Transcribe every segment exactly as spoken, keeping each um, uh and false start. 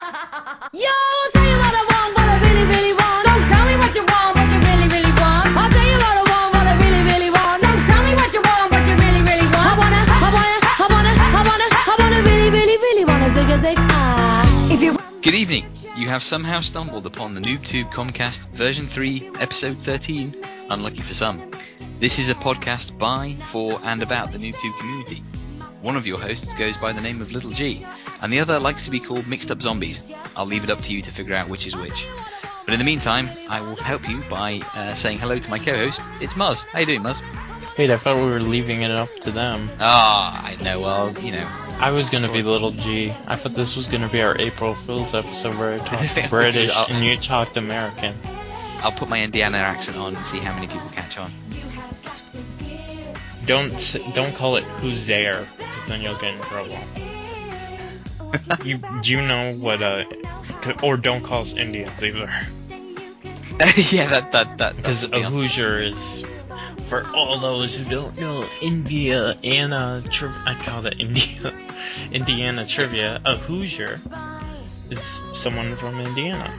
Yo, I'll tell you what I want, what I really, really want. Don't tell me what you want, what you really, really want. I'll tell you what I want, what I really, really want. Don't tell me what you want, what you really, really want. I wanna, I wanna, I wanna, I wanna, I wanna really, really, really wanna zig a zig ah. If you Good evening. You have somehow stumbled upon the NoobTube Comcast version three, episode thirteen, unlucky for some. This is a podcast by, for, and about the NoobTube community. One of your hosts goes by the name of Little G, and the other likes to be called Mixed Up Zombies. I'll leave it up to you to figure out which is which. But in the meantime, I will help you by uh, saying hello to my co-host. It's Muzz. How you doing, Muzz? Wait, I thought we were leaving it up to them. Ah, I know, well, you know. I was gonna be Little G. I thought this was gonna be our April Fool's episode where I talked British and you talked American. I'll put my Indiana accent on and see how many people catch on. Don't don't call it who's there, because then you'll get in trouble. you do you know what uh or don't call us Indians either. yeah, that that that because a Hoosier is, for all those who don't know, Indiana tri- I call it India Indiana trivia. A Hoosier is someone from Indiana.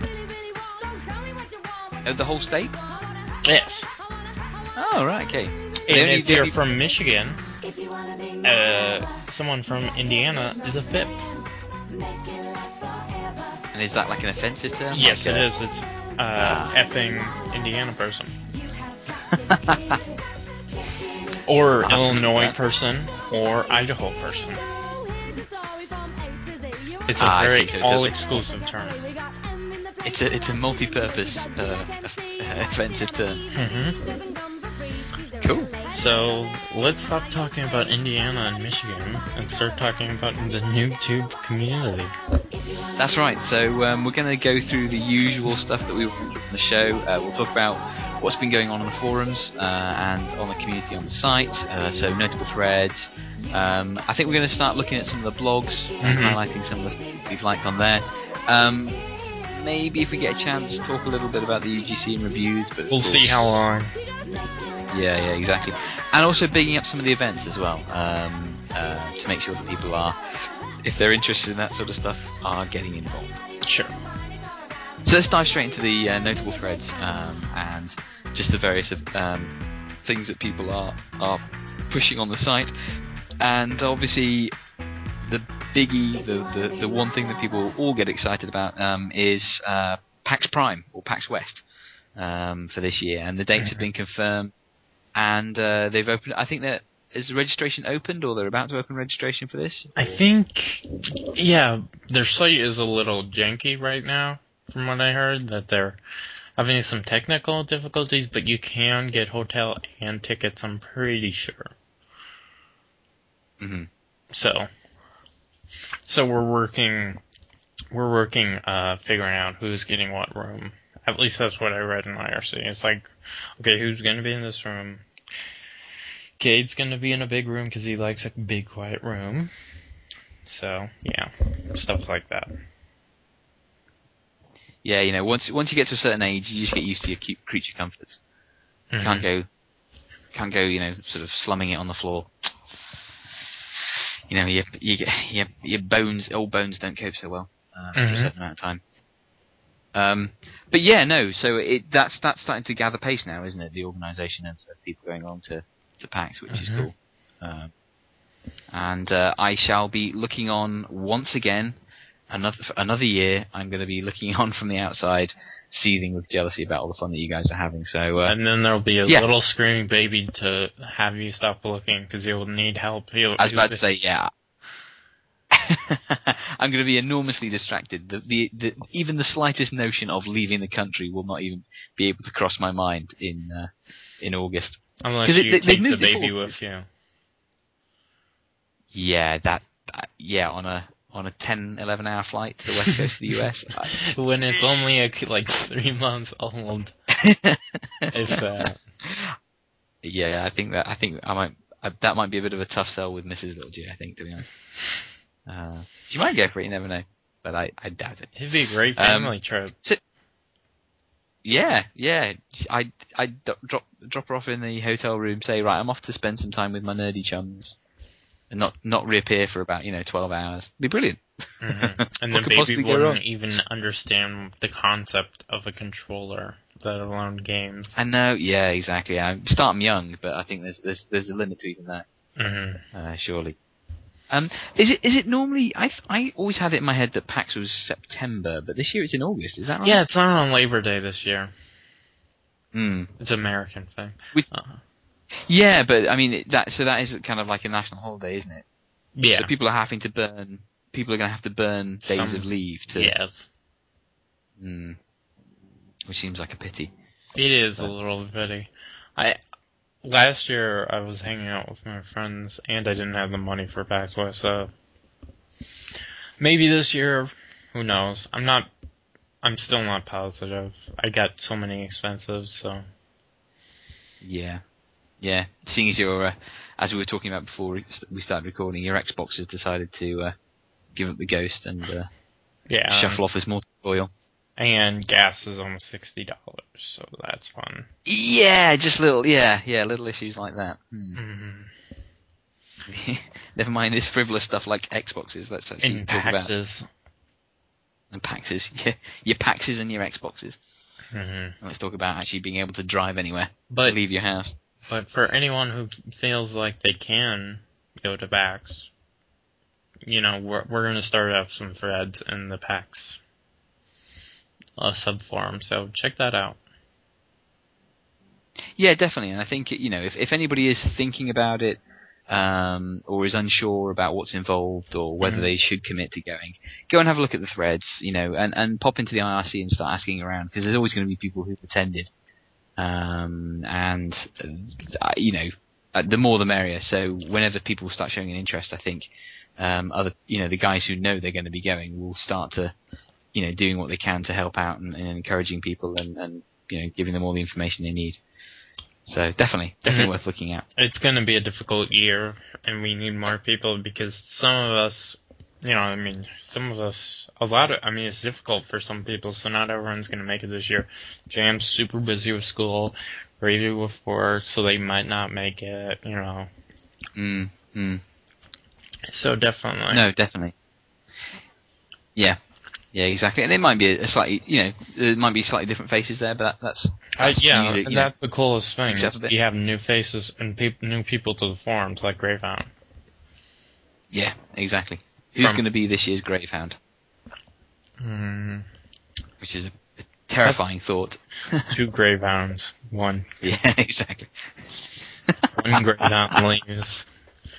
Uh, the whole state? Yes. Oh, right, okay. And only, if you're only... from Michigan, uh, someone from Indiana is a F I P. And is that like an offensive term? Yes, like it a... is. It's uh, effing Indiana person. Or Illinois person, or Idaho person. It's a ah, very so all-exclusive term. It's a it's a multi-purpose uh, offensive term. Mm-hmm. Cool. So let's stop talking about Indiana and Michigan and start talking about the NoobTube community. That's right. So um, we're going to go through the usual stuff that we want on the show. Uh, we'll talk about what's been going on on the forums uh, and on the community on the site. Uh, so notable threads. Um, I think we're going to start looking at some of the blogs and mm-hmm. highlighting some of the things we've liked on there. Um, maybe if we get a chance, talk a little bit about the U G C and reviews. But we'll see how long. Yeah, yeah, exactly. And also bigging up some of the events as well, um, uh, to make sure that people are, if they're interested in that sort of stuff, are getting involved. Sure. So let's dive straight into the uh, notable threads um, and just the various um, things that people are are pushing on the site. And obviously, the biggie, the, the, the one thing that people all get excited about um, is uh, PAX Prime or PAX West um, for this year, and the dates have been confirmed. And uh, they've opened. I think that is the registration opened, or they're about to open registration for this. I think, yeah, their site is a little janky right now, from what I heard. That they're having some technical difficulties, but you can get hotel and tickets. I'm pretty sure. Mm-hmm. So, so we're working, we're working, uh, figuring out who's getting what room. At least that's what I read in I R C. It's like, okay, who's going to be in this room? Cade's going to be in a big room because he likes a big, quiet room. So, yeah, stuff like that. Yeah, you know, once once you get to a certain age, you just get used to your cute creature comforts. You Mm-hmm. can't go, can't go, you know, sort of slumming it on the floor. You know, your your your, your bones, old bones, don't cope so well uh, for mm-hmm. a certain amount of time. Um, but yeah, no. So it that's that's starting to gather pace now, isn't it? The organisation of, of people going on to, to PAX, which mm-hmm. is cool. Um, and uh, I shall be looking on once again, another another year. I'm going to be looking on from the outside, seething with jealousy about all the fun that you guys are having. So, uh, and then there'll be a yeah. little screaming baby to have you stop looking because you'll need help. He'll, I was about to say, yeah. I'm going to be enormously distracted. The, the, the, even the slightest notion of leaving the country will not even be able to cross my mind in uh, in August. Unless you it, they, take the baby forward. with you. Yeah, that, that. Yeah, on a on a ten, eleven hour flight to the west coast of the U S. I, when it's only a, like three months old. If that. Yeah, I think that I think I might I, that might be a bit of a tough sell with Missus Little G. I think, to be honest. Uh, she might go for it, you never know. But I, I doubt it. It'd be a great family um, trip. So, yeah, yeah. I I drop drop her off in the hotel room. Say, right, I'm off to spend some time with my nerdy chums, and not not reappear for about you know twelve hours. It'd be brilliant. Mm-hmm. And the What could baby possibly go wouldn't wrong? even understand the concept of a controller, let alone games. I know, yeah, exactly. I start them young, but I think there's there's there's a limit to even that. Mm-hmm. Uh, surely. Um, is it is it normally? I I always had it in my head that PAX was September, but this year it's in August. Is that right? Yeah, it's not on Labor Day this year. Hmm. It's an American thing. We- Uh-huh. Yeah, but I mean it- that. So that is kind of like a national holiday, isn't it? Yeah. So people are having to burn. People are going to have to burn days Some- of leave to. Yes. Hmm. Which seems like a pity. It is But- a little bitty. I last year I was hanging out with my friends and I didn't have the money for PAX West, so maybe this year, who knows? I'm not. I'm still not positive. I got so many expenses, so. Yeah. Yeah. Seeing as you're, uh, as we were talking about before we st- we started recording, your Xbox has decided to uh, give up the ghost and uh, Yeah. shuffle off as more oil. And gas is almost sixty dollars, so that's fun. Yeah, just little, yeah, yeah, little issues like that. Hmm. Mm-hmm. Never mind this frivolous stuff like Xboxes. Let's actually And talk about taxes. and Paxes. Yeah, your Paxes and your Xboxes. Mm-hmm. Let's talk about actually being able to drive anywhere, But to leave your house. but for anyone who feels like they can go to PAX, you know, we're we're gonna start up some threads in the PAX uh, subforum, so check that out. Yeah, definitely. And I think you know, if if anybody is thinking about it, um, or is unsure about what's involved or whether Mhm. they should commit to going, go and have a look at the threads, you know, and, and pop into the I R C and start asking around because there's always going to be people who've attended, um, and uh, you know, uh, the more the merrier. So whenever people start showing an interest, I think um, other, you know, the guys who know they're going to be going will start to, you know, doing what they can to help out and, and encouraging people and, and you know, giving them all the information they need. So definitely, definitely Mhm. worth looking at. It's gonna be a difficult year, and we need more people because some of us, you know, I mean, some of us, a lot of, I mean, it's difficult for some people, so not everyone's gonna make it this year. Jam's super busy with school, Ravy with work, so they might not make it, you know. Mm, mm. So definitely. No, definitely. Yeah, yeah, exactly. And it might be a slightly, you know, there might be slightly different faces there, but that, that's, I, that's yeah, usually, and you know, that's the coolest thing. accept Is a bit. we have new faces and peop new people to the forums, like Greyhound. Yeah, exactly. Who's From- going to be this year's Gravehound? Mm, Which is a, a terrifying thought. two Greyhounds, one Yeah, exactly. one Greyhound leaves.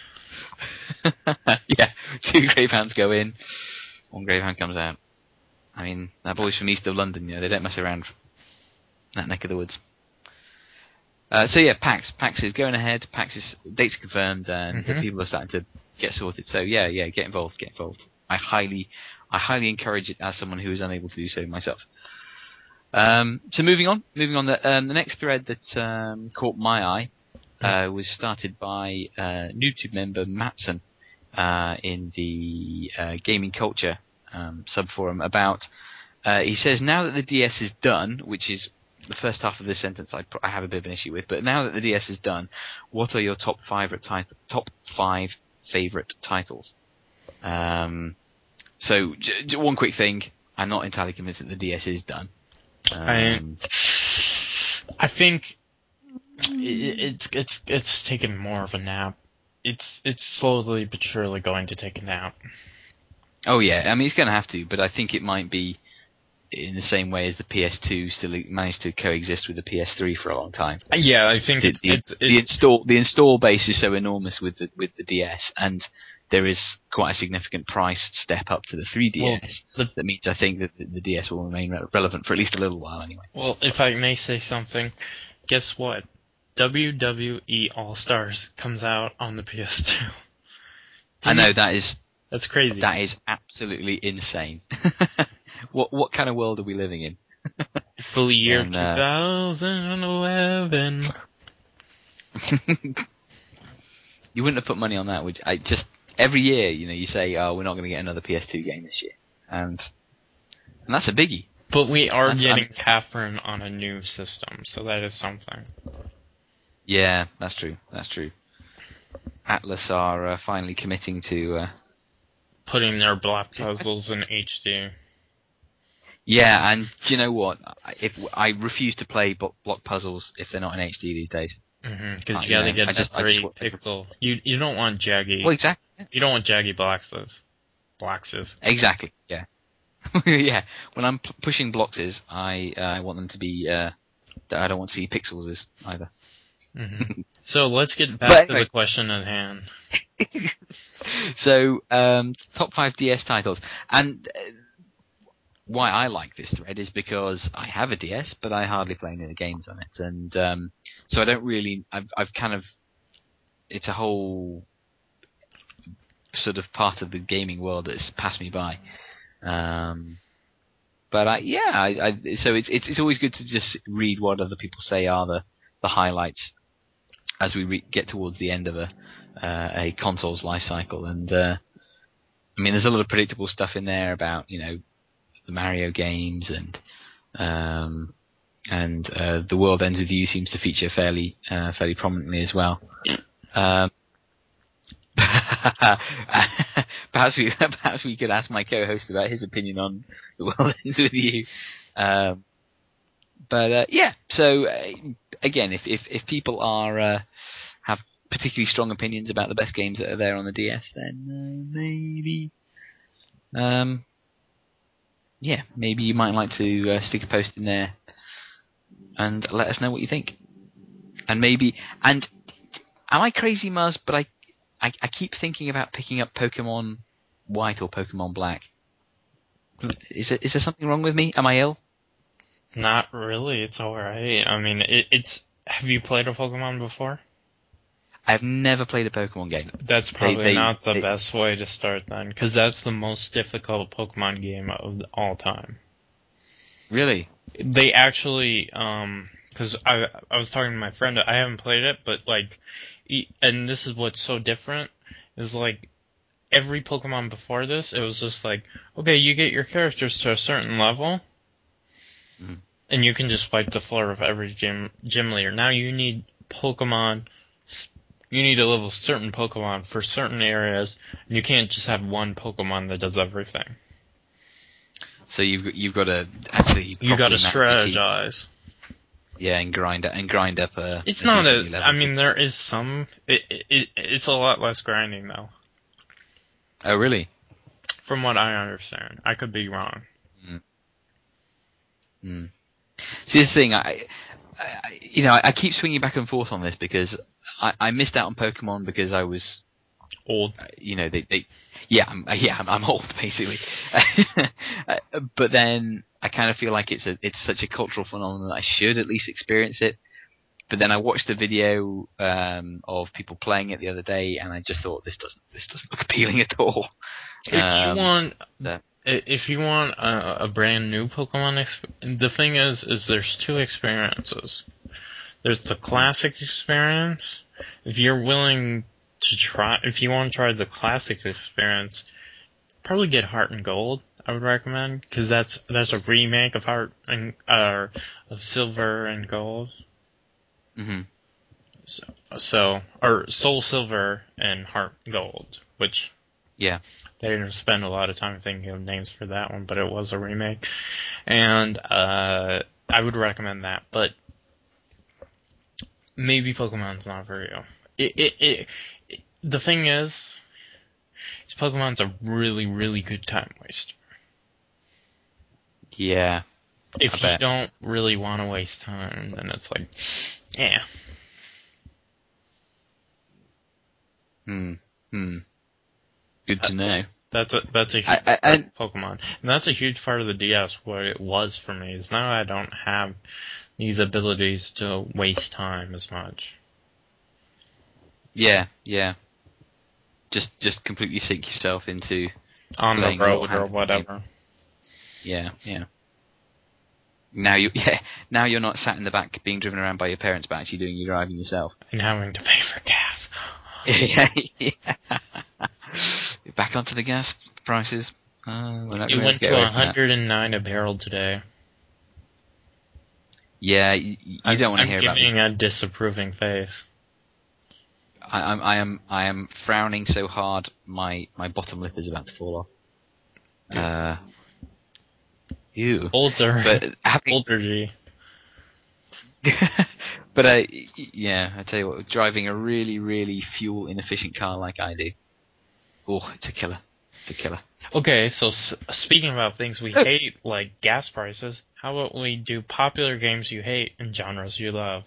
Yeah, two Gravehounds go in, one Gravehound comes out. I mean, that boy's from east of London, you know, they don't mess around that neck of the woods. Uh, so yeah, PAX. PAX is going ahead, PAX is, dates are confirmed, and Mhm. people are starting to get sorted. So yeah, yeah, get involved, get involved. I highly, I highly encourage it as someone who is unable to do so myself. Um, so moving on, moving on, the, um, the next thread that um, caught my eye uh, was started by uh, YouTube member Matson uh, in the uh, gaming culture um, subforum about. Uh, he says now that the D S is done, which is the first half of this sentence I, I have a bit of an issue with, but now that the D S is done, what are your top five tit- top five favorite titles? Um, so j- j- one quick thing, I'm not entirely convinced that the D S is done. I, Um, I think it, it's it's it's taken more of a nap. It's it's slowly but surely going to take a nap. oh yeah, I mean it's going to have to, but I think it might be in the same way as the P S two still managed to coexist with the P S three for a long time. Yeah, I think The, it's the, it's, the it's install the install base is so enormous with the with the D S, and there is quite a significant price step up to the three D S. Well, the- that means I think that the, the D S will remain re- relevant for at least a little while anyway. well, if I may say something, guess what? W W E All Stars comes out on the P S two. I know that is That's crazy. that is absolutely insane. What what kind of world are we living in? It's the year And, uh, twenty eleven. You wouldn't have put money on that, would you? I just every year, you know, you say, "Oh, we're not going to get another P S two game this year," and and that's a biggie. But we are That's- getting I'm- Catherine on a new system, so that is something. Yeah, that's true. That's true. Atlas are uh, finally committing to uh, putting their block puzzles in H D. Yeah, and do you know what? If I refuse to play block, block puzzles if they're not in H D these days. Because Uh, you you gotta know, get I that just- I just three want- pixel. You you don't want jaggy. Well, exactly. You don't want jaggy boxes. Bloxes. Exactly. Yeah. Yeah. When I'm p- pushing blocks, I uh, I want them to be. Uh, I don't want to see pixels either. Mm-hmm. So let's get back But to anyway. the question at hand. So, um, top five D S titles, and uh, why I like this thread is because I have a D S, but I hardly play any of the games on it, and um, so I don't really. I've I've kind of. It's a whole sort of part of the gaming world that's passed me by. Um, but I, yeah, I, I, so it's, it's it's always good to just read what other people say are the, the highlights as we re- get towards the end of a uh, a console's life cycle. And uh, I mean, there's a lot of predictable stuff in there about you know the Mario games and um, and uh, The World Ends With You seems to feature fairly uh, fairly prominently as well. Um, perhaps we perhaps we could ask my co-host about his opinion on The World Ends With You. Um, but uh, yeah, so uh, again, if, if if people are uh, have particularly strong opinions about the best games that are there on the D S, then uh, maybe, um, yeah, maybe you might like to uh, stick a post in there and let us know what you think. And maybe, and am I crazy, Muzz? But I. I, I keep thinking about picking up Pokemon White or Pokemon Black. Is there, is there something wrong with me? Am I ill? Not really. It's alright. I mean, it, it's. Have you played a Pokemon before? I've never played a Pokemon game. That's probably they- not the they- best way to start then, because that's the most difficult Pokemon game of all time. Really? They actually, um, because I I was talking to my friend. I haven't played it, but like, e- and this is what's so different is like every Pokemon before this, it was just like, okay, you get your characters to a certain level, Mhm. and you can just wipe the floor with every gym gym leader. Now you need Pokemon. You need to level certain Pokemon for certain areas, and you can't just have one Pokemon that does everything. So you've got- you've got to actually You got to properly manage the key- strategize. yeah, and grind and grind up a. It's a not decently a. level I mean, key. there is some. It, it it's a lot less grinding though, Oh, really? from what I understand. I could be wrong. Hmm. See, this thing, I, I, you know, I keep swinging back and forth on this because I, I missed out on Pokemon because I was. Old. You know, they, they yeah, I'm, yeah, I'm, I'm old basically. Uh, but then I kind of feel like it's a, it's such a cultural phenomenon that I should at least experience it. But then I watched a video um, of people playing it the other day, and I just thought this doesn't, this doesn't look appealing at all. If you Um, want, so- i- if you want a, a brand new Pokemon, exp- the thing is, is there's two experiences. There's the classic experience. If you're willing to try, if you want to try the classic experience, probably get Heart and Gold. I would recommend because that's that's a remake of Heart and uh, of Silver and Gold. mhm. So, so or Soul Silver and Heart Gold, which Yeah. they didn't spend a lot of time thinking of names for that one, but it was a remake, and uh, I would recommend that. But maybe Pokemon's not for you. It, it, it, it the thing is, is Pokemon's a really really good time waster. Yeah. If I you bet. don't really want to waste time, then it's like, yeah. Hmm. Hmm. Good to know. That's a that's a huge I, I, part and of Pokemon, and that's a huge part of the D S. What it was for me is now I don't have these abilities to waste time as much. yeah, yeah. Just, just completely sink yourself into. On the Playing a little road or handheld whatever. Yeah, yeah. Now you, yeah. Now you're not sat in the back being driven around by your parents, but actually doing your driving yourself. And having to pay for gas. yeah. Back onto the gas prices. Uh, we're not It gonna went get to away one from that. hundred nine a barrel today. Yeah, you, you I'm, don't want to I'm hear about giving a disapproving face. I, I'm, I am, I am frowning so hard, my, my bottom lip is about to fall off. Uh, ew. Older, But having, older G. but uh, yeah, I tell you what, driving a really, really fuel inefficient car like I do, oh, it's a killer. It's a killer. Okay, so s- speaking about things we Oh. hate, like gas prices, how about we do popular games you hate and genres you love?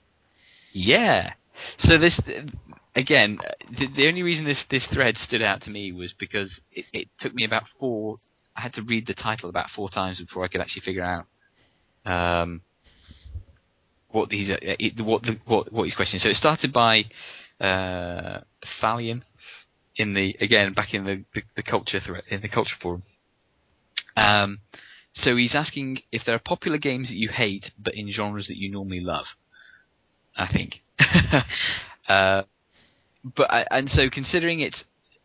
Yeah. So this, again, the, the only reason this, this thread stood out to me was because it, it took me about four, I had to read the title about four times before I could actually figure out, um, what these, uh, it, what the, what, what he's questioning. So it started by, uh, Thalion in the, again, back in the, the, the culture thread, in the culture forum. Um, so he's asking if there are popular games that you hate, but in genres that you normally love. I think. uh, but I, and so considering it's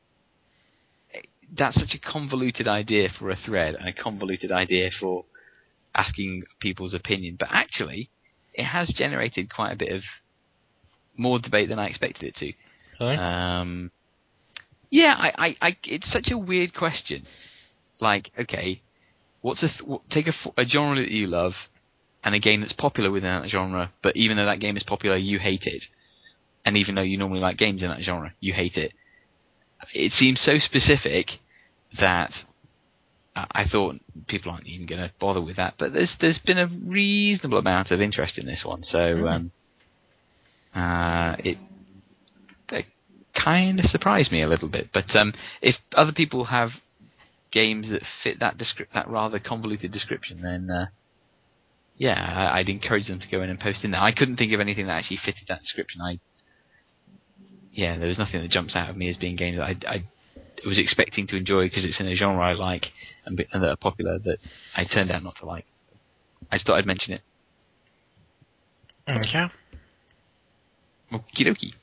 that's such a convoluted idea for a thread and a convoluted idea for asking people's opinion, but actually it has generated quite a bit of more debate than I expected it to. Really? Um, yeah, I, I, I, it's such a weird question. Like, okay, what's a th- what, take a, a genre that you love and a game that's popular within that genre, but even though that game is popular, you hate it. And even though you normally like games in that genre, you hate it. It seems so specific that I thought people aren't even going to bother with that. But there's there's been a reasonable amount of interest in this one, so Mm. um, uh, it, it kind of surprised me a little bit. But um, if other people have games that fit that descri- that rather convoluted description, then uh, yeah, I, I'd encourage them to go in and post in there. I couldn't think of anything that actually fitted that description. I yeah, there was nothing that jumps out of me as being games that I, I was expecting to enjoy because it's in a genre I like and, be, and that are popular that I turned out not to like. I just thought I'd mention it. Okay. Okie dokie.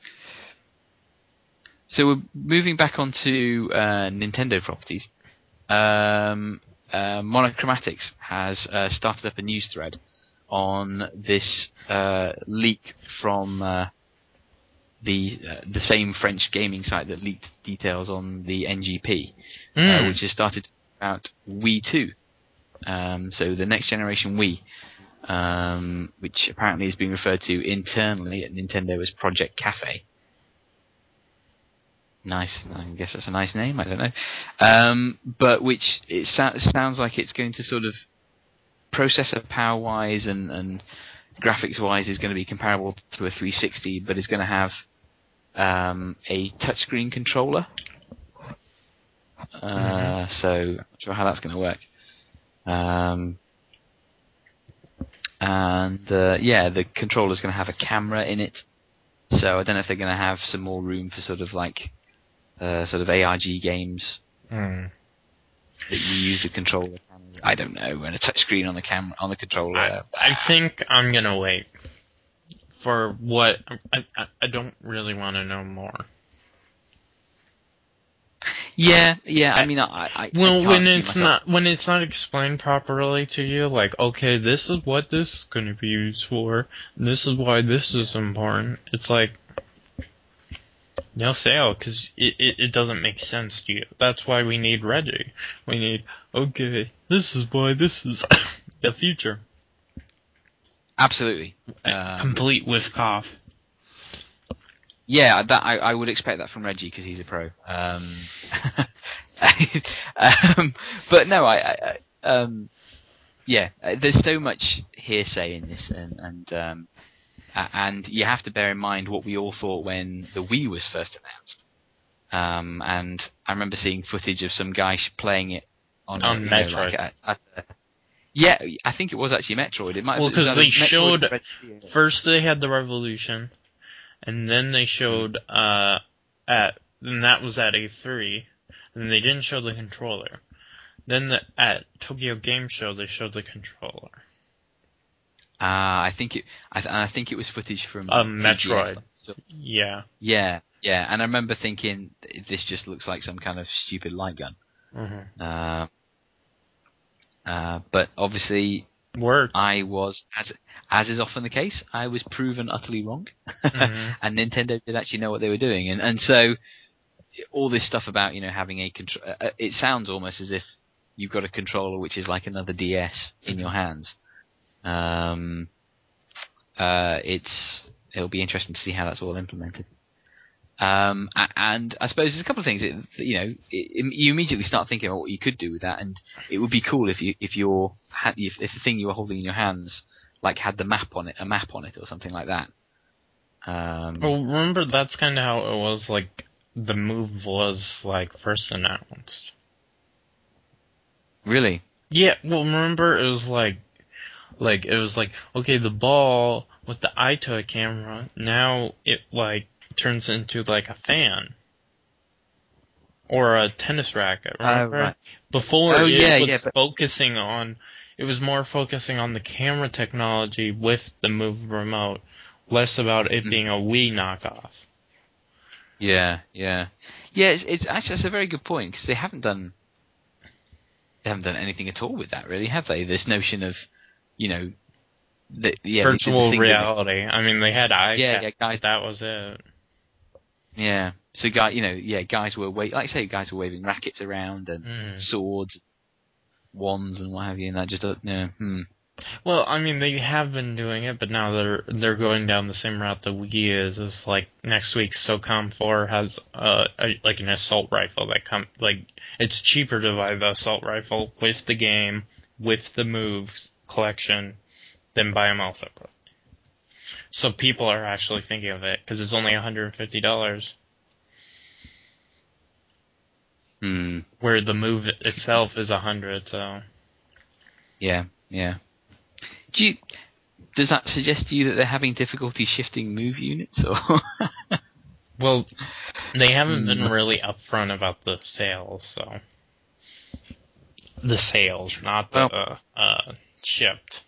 So we're moving back onto uh, Nintendo properties. Um, uh, Monochromatics has uh, started up a news thread on this uh, leak from uh, the uh, the same French gaming site that leaked details on the N G P, Mm. uh, which has started about Wii two. Um, so the next generation Wii, um, which apparently is being referred to internally at Nintendo as Project Cafe. Nice, I guess that's a nice name. I don't know, um, but which it so- sounds like it's going to sort of processor power wise and, and graphics wise is going to be comparable to a three sixty, but is going to have um, a touchscreen controller. Uh, Mm-hmm. So I'm not sure how that's going to work. Um, and uh, yeah, the controller's going to have a camera in it. So I don't know if they're going to have some more room for sort of like uh, sort of A R G games Mm. that you use the controller. I don't know, and a touchscreen on the camera on the controller. I, I think I'm gonna wait for what I I, I don't really want to know more. Yeah, yeah. I mean, I, I, I Well, can't when see it's myself- not when it's not explained properly to you, like, okay, this is what this is going to be used for, and this is why this is important. It's like, no sale, because it, it, it doesn't make sense to you. That's why we need Reggie. We need, okay, this is why this is the future. Absolutely. Um, Complete with cough. Yeah, that I, I would expect that from Reggie because he's a pro. Um, um, but no, I, I um, yeah, uh, there's so much hearsay in this, and and um, a- and you have to bear in mind what we all thought when the Wii was first announced. Um, and I remember seeing footage of some guy sh- playing it on, On a, you know, Metroid. like a, a, a, yeah, I think it was actually Metroid. It might Well, have, it was because either they Metroid showed or Red Steel. first they had the Revolution, and then they showed uh at and that was at A three, and they didn't show the controller. Then the, at Tokyo Game Show they showed the controller. Ah, I think it. I, th- and I think it was footage from Um, T G S. Metroid. So, Yeah. yeah, yeah. And I remember thinking this just looks like some kind of stupid light gun. Mm-hmm. Uh, uh, but obviously, Worked. I was, as as is often the case, I was proven utterly wrong, Mhm. and Nintendo did actually know what they were doing, and and so all this stuff about you know having a control, uh, it sounds almost as if you've got a controller which is like another D S in your hands. Um, uh, it's it'll be interesting to see how that's all implemented. Um, a- and I suppose there's a couple of things. It, you know, it, you immediately start thinking about what you could do with that, and it would be cool if you if your if, if the thing you were holding in your hands like had the map on it, a map on it, or something like that. Um, Well, remember that's kind of how it was. Like the Move was like first announced. really? Yeah. Well, remember it was like, like it was like okay, the ball with the iToy camera. Now it like turns into like a fan. Or a tennis racket, remember? Oh, right. Before Oh, it yeah, was yeah, but- focusing on, it was more focusing on the camera technology with the Move remote, less about it Mm. being a Wii knockoff. Yeah, yeah, yeah. It's, it's actually that's a very good point because they haven't done they haven't done anything at all with that, really, have they? This notion of, you know, the, yeah, the- the Virtual thing that- reality. I mean, they had iPad, Yeah, yeah, guys. but that was it. Yeah. So, guy, you know, yeah, guys were wa- like I say, guys were waving rackets around and Mm. swords, wands, and what have you, and that just, uh, yeah, hmm. Well, I mean, they have been doing it, but now they're they're going down the same route the Wii is. It's like next week, SOCOM four has uh a, like an assault rifle that come like it's cheaper to buy the assault rifle with the game with the moves collection than buy them all separately. So people are actually thinking of it because it's only one hundred fifty dollars, Hmm. where the move itself is a hundred. So Yeah, yeah. Do you, does that suggest to you that they're having difficulty shifting move units, or? well, they haven't been Mm. really upfront about the sales, so. The sales, not the uh, uh, shipped.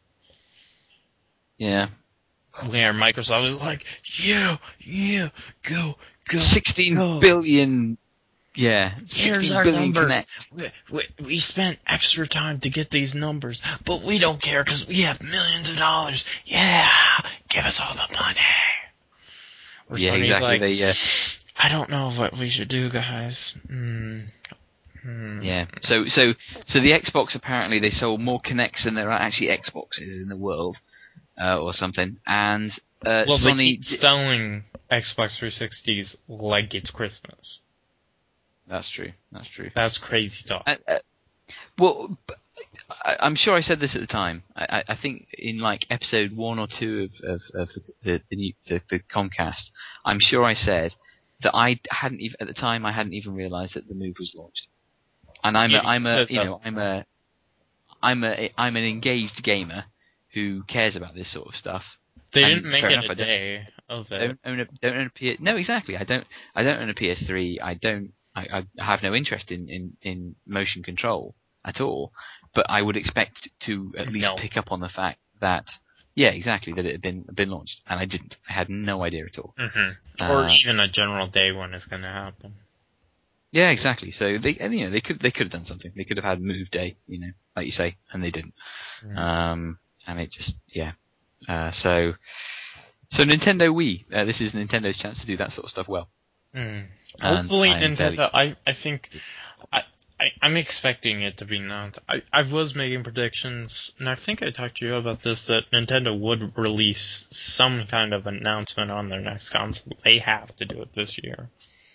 Yeah. Where Microsoft was like, yeah, yeah, go, go, Sixteen go. billion. Yeah. Here's sixteen our billion numbers. Connect. We, we, we spent extra time to get these numbers, but we don't care because we have millions of dollars. Yeah, give us all the money. Or Yeah, Sony's exactly. like, They, uh, I don't know what we should do, guys. Hmm. Hmm. Yeah. So so so the Xbox, apparently they sold more Kinects than there are actually Xboxes in the world, uh, or something. And uh, Well, they Sony. keep di- selling Xbox three sixties like it's Christmas. That's true. That's true. That's crazy talk. Uh, uh, well, b- I, I'm sure I said this at the time. I, I, I think in like episode one or two of of, of the the, the, new, the the Comcast, I'm sure I said that I hadn't even at the time I hadn't even realised that the Move was launched. And I'm Yeah, a, I'm you a, said you that. know, I'm a, I'm a, I'm an engaged gamer who cares about this sort of stuff. They And didn't make fair it enough, a I don't- day of it. Don't own a, don't own a P S. No, exactly. I don't, I don't own a P S three. I don't, I, I have no interest in, in, in motion control at all. But I would expect to at least No. pick up on the fact that, yeah, exactly, that it had been been launched, and I didn't. I had no idea at all. Mm-hmm. Uh, Or even a general day when it's going to happen. Yeah, exactly. So they, and, you know, they could they could have done something. They could have had Move Day, you know, like you say, and they didn't. Mhm. Um, and it just, yeah. Uh, so, so Nintendo Wii. Uh, this is Nintendo's chance to do that sort of stuff well. Mm. And Hopefully, I am fairly- Nintendo. I I think I, I I'm expecting it to be announced. I I was making predictions, and I think I talked to you about this that Nintendo would release some kind of announcement on their next console. They have to do it this year.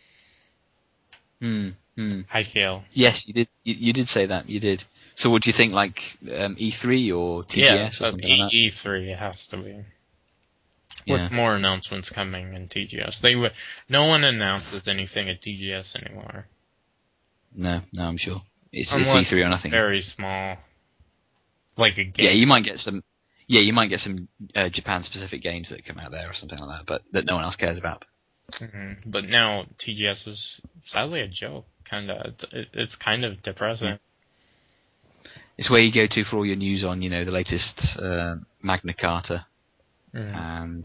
Hmm. Hmm. I feel. Yes, you did. You, you did say that. You did. So, what do you think? Like um, E three or T G S Yeah, or but something like that? E three has to be. Yeah. With more announcements coming in T G S, they would. No one announces anything at T G S anymore. No, no, I'm sure it's, it's Unless E three or nothing. very small, like a game. Yeah, you might get some. Yeah, you might get some uh, Japan-specific games that come out there or something like that, but that no one else cares about. Mm-hmm. But now T G S is sadly a joke. Kind of, it's, it, it's kind of depressing. It's where you go to for all your news on, you know, the latest uh, Magna Carta Mm. and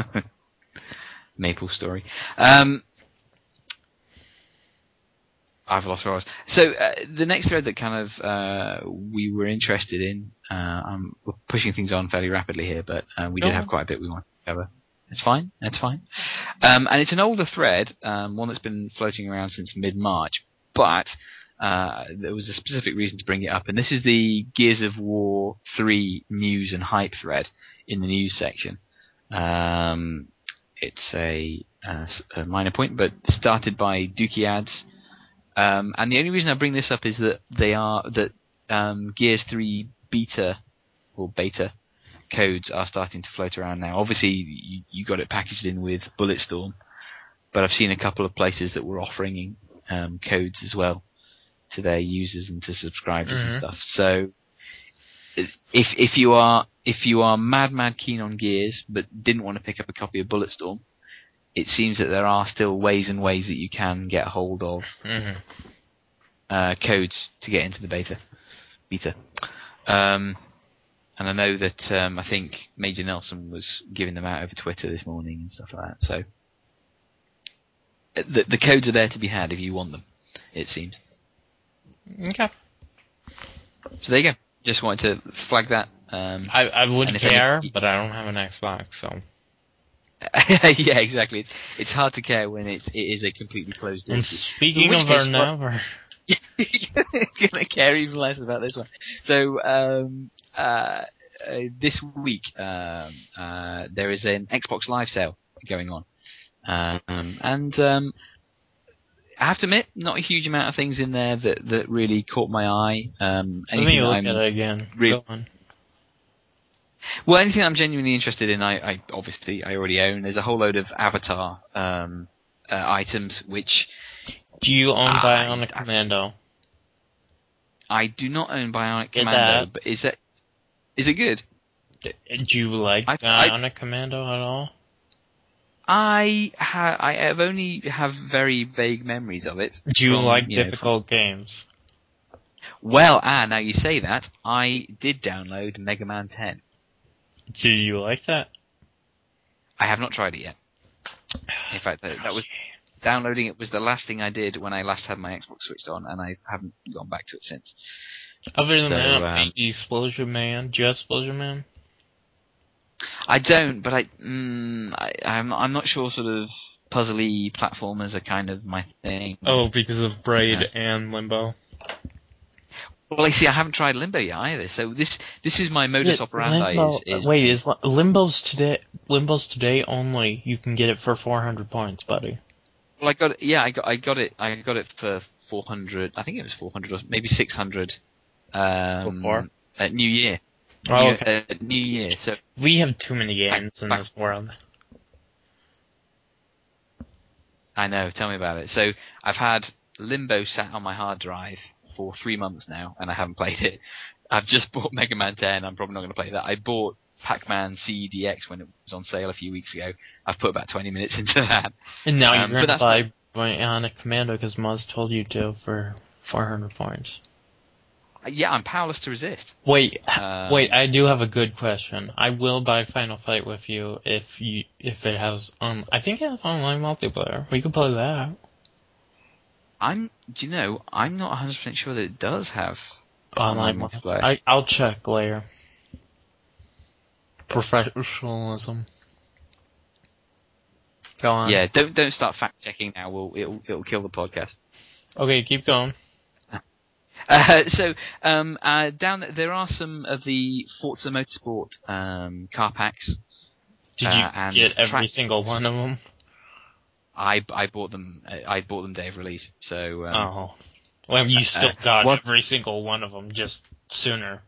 Maple Story. Um, I've lost where I was. So uh, the next thread that kind of uh, we were interested in, uh, um, we're pushing things on fairly rapidly here, but uh, we Go did on. have quite a bit we wanted to cover. It's fine. That's fine. Um, and it's an older thread, um, one that's been floating around since mid-March, but uh, there was a specific reason to bring it up, and this is the Gears of War three news and hype thread in the news section. Um, it's a, uh, a minor point, but started by Dookie Ads. Um, and the only reason I bring this up is that they are that um, Gears three beta or beta codes are starting to float around now. Obviously, you, you got it packaged in with Bulletstorm, but I've seen a couple of places that were offering um, codes as well to their users and to subscribers Mm-hmm. and stuff. So, if if you are if you are mad mad keen on Gears but didn't want to pick up a copy of Bulletstorm, it seems that there are still ways and ways that you can get hold of Mm-hmm. uh, codes to get into the beta. Beta. Um, and I know that um, I think Major Nelson was giving them out over Twitter this morning and stuff like that. So the, the codes are there to be had if you want them, it seems. Okay. So there you go. Just wanted to flag that. Um, I, I would And if care, any- but I don't have an Xbox, so. yeah, exactly. It's, it's hard to care when it's, it is a completely closed door. And speaking In of which our case, never. You're gonna care even less about this one. So um, uh, uh, this week um, uh, there is an Xbox Live sale going on, um, and um, I have to admit, not a huge amount of things in there that, that really caught my eye. Um, Let anything me that look I'm at it again. re- Go on. Well, anything I'm genuinely interested in, I, I obviously I already own. There's a whole load of Avatar um, uh, items which Do you own Ah, Bionic I- Commando? I do not own Bionic Get Commando. that. But is it is it good? D- Do you like I- I- Bionic Commando at all? I ha- I have only have very vague memories of it. Do you from, like you know, difficult games? from- Well, ah, now you say that, I did download Mega Man ten. Do you like that? I have not tried it yet. In fact, that, that was downloading it was the last thing I did when I last had my Xbox switched on, and I haven't gone back to it since. Other than So, that, um, maybe Explosion Man. Do you have Explosion Man? I don't, but I, mm, I I'm I'm not sure. Sort of puzzly platformers are kind of my thing. Oh, because of Braid Yeah. and Limbo. Well, you see, I haven't tried Limbo yet either. So this this is my modus Yeah, operandi. Limbo, is, is wait, is Li- Limbo's today? Limbo's today only. You can get it for four hundred points, buddy. Well, I got it. Yeah, I got I got it. I got it for four hundred. I think it was four hundred or maybe six hundred. Um, Before? at New Year. Oh, New, okay. uh, New Year. So We have too many games Back- in back- this world. I know. Tell me about it. So I've had Limbo sat on my hard drive for three months now, and I haven't played it. I've just bought Mega Man ten. I'm probably not going to play that. I bought Pac-Man C E D X when it was on sale a few weeks ago. I've put about twenty minutes into that. And now Um, you're but gonna that's buy Bionic Commando because Muzz told you to for four hundred points. Yeah, I'm powerless to resist. Wait, Um, wait, I do have a good question. I will buy Final Fight with you if you if it has um I think it has online multiplayer. We could play that. I'm. Do you know? I'm not one hundred percent sure that it does have Online online multiplayer. multiplayer. I I'll check later. Professionalism. Go on. Yeah, don't don't start fact checking now. We'll it'll it'll kill the podcast. Okay, keep going. Uh, so um, uh, down there, there are some of the Forza Motorsport um, car packs. Did you Uh, and get every track- single one of them? I I bought them. I bought them day of release. So um, Oh. Well, you still uh, got what- every single one of them, just sooner.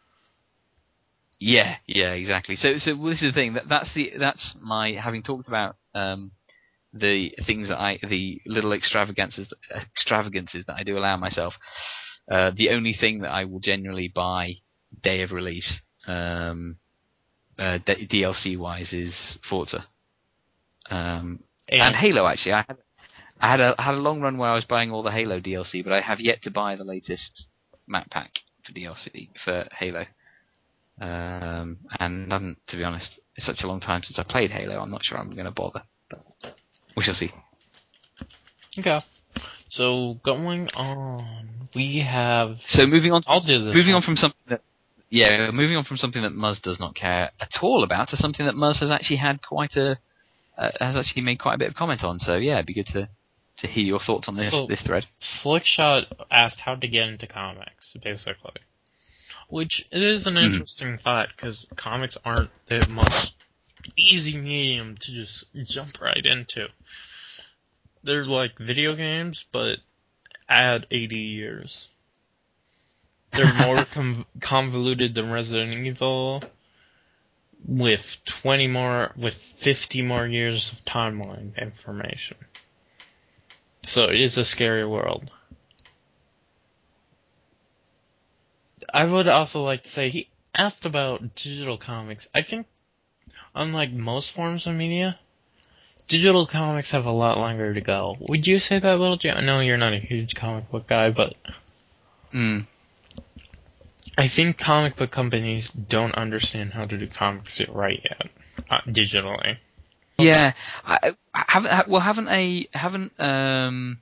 yeah, yeah, exactly. So so this is the thing. That that's the that's my having talked about um, the things that I the little extravagances extravagances that I do allow myself. Uh, the only thing that I will generally buy day of release, um, uh, D L C wise, is Forza. Um, And, and Halo, actually. I had, I had a had a long run where I was buying all the Halo D L C, but I have yet to buy the latest map pack for D L C for Halo. Um, and um, to be honest, it's such a long time since I played Halo. I'm not sure I'm going to bother, but we shall see. okay. So going on, we have. So moving on. I'll do this. Moving one. on from something that. Yeah, moving on from something that Muzz does not care at all about to something that Muzz has actually had quite a. Uh, has actually made quite a bit of comment on. So yeah, it'd be good to to hear your thoughts on this So, this thread. Slickshot asked how to get into comics, basically. Which it is an interesting mm. thought, because comics aren't that much easy medium to just jump right into. They're like video games, but add eighty years. They're more com- convoluted than Resident Evil, with twenty more, with fifty more years of timeline information. So it is a scary world. I would also like to say, he asked about digital comics. I think, unlike most forms of media, digital comics have a lot longer to go. Would you say that, Little Jim? I know you're not a huge comic book guy, but mm. I think comic book companies don't understand how to do comics right yet, uh, digitally. Yeah, I, haven't. Well, haven't a haven't um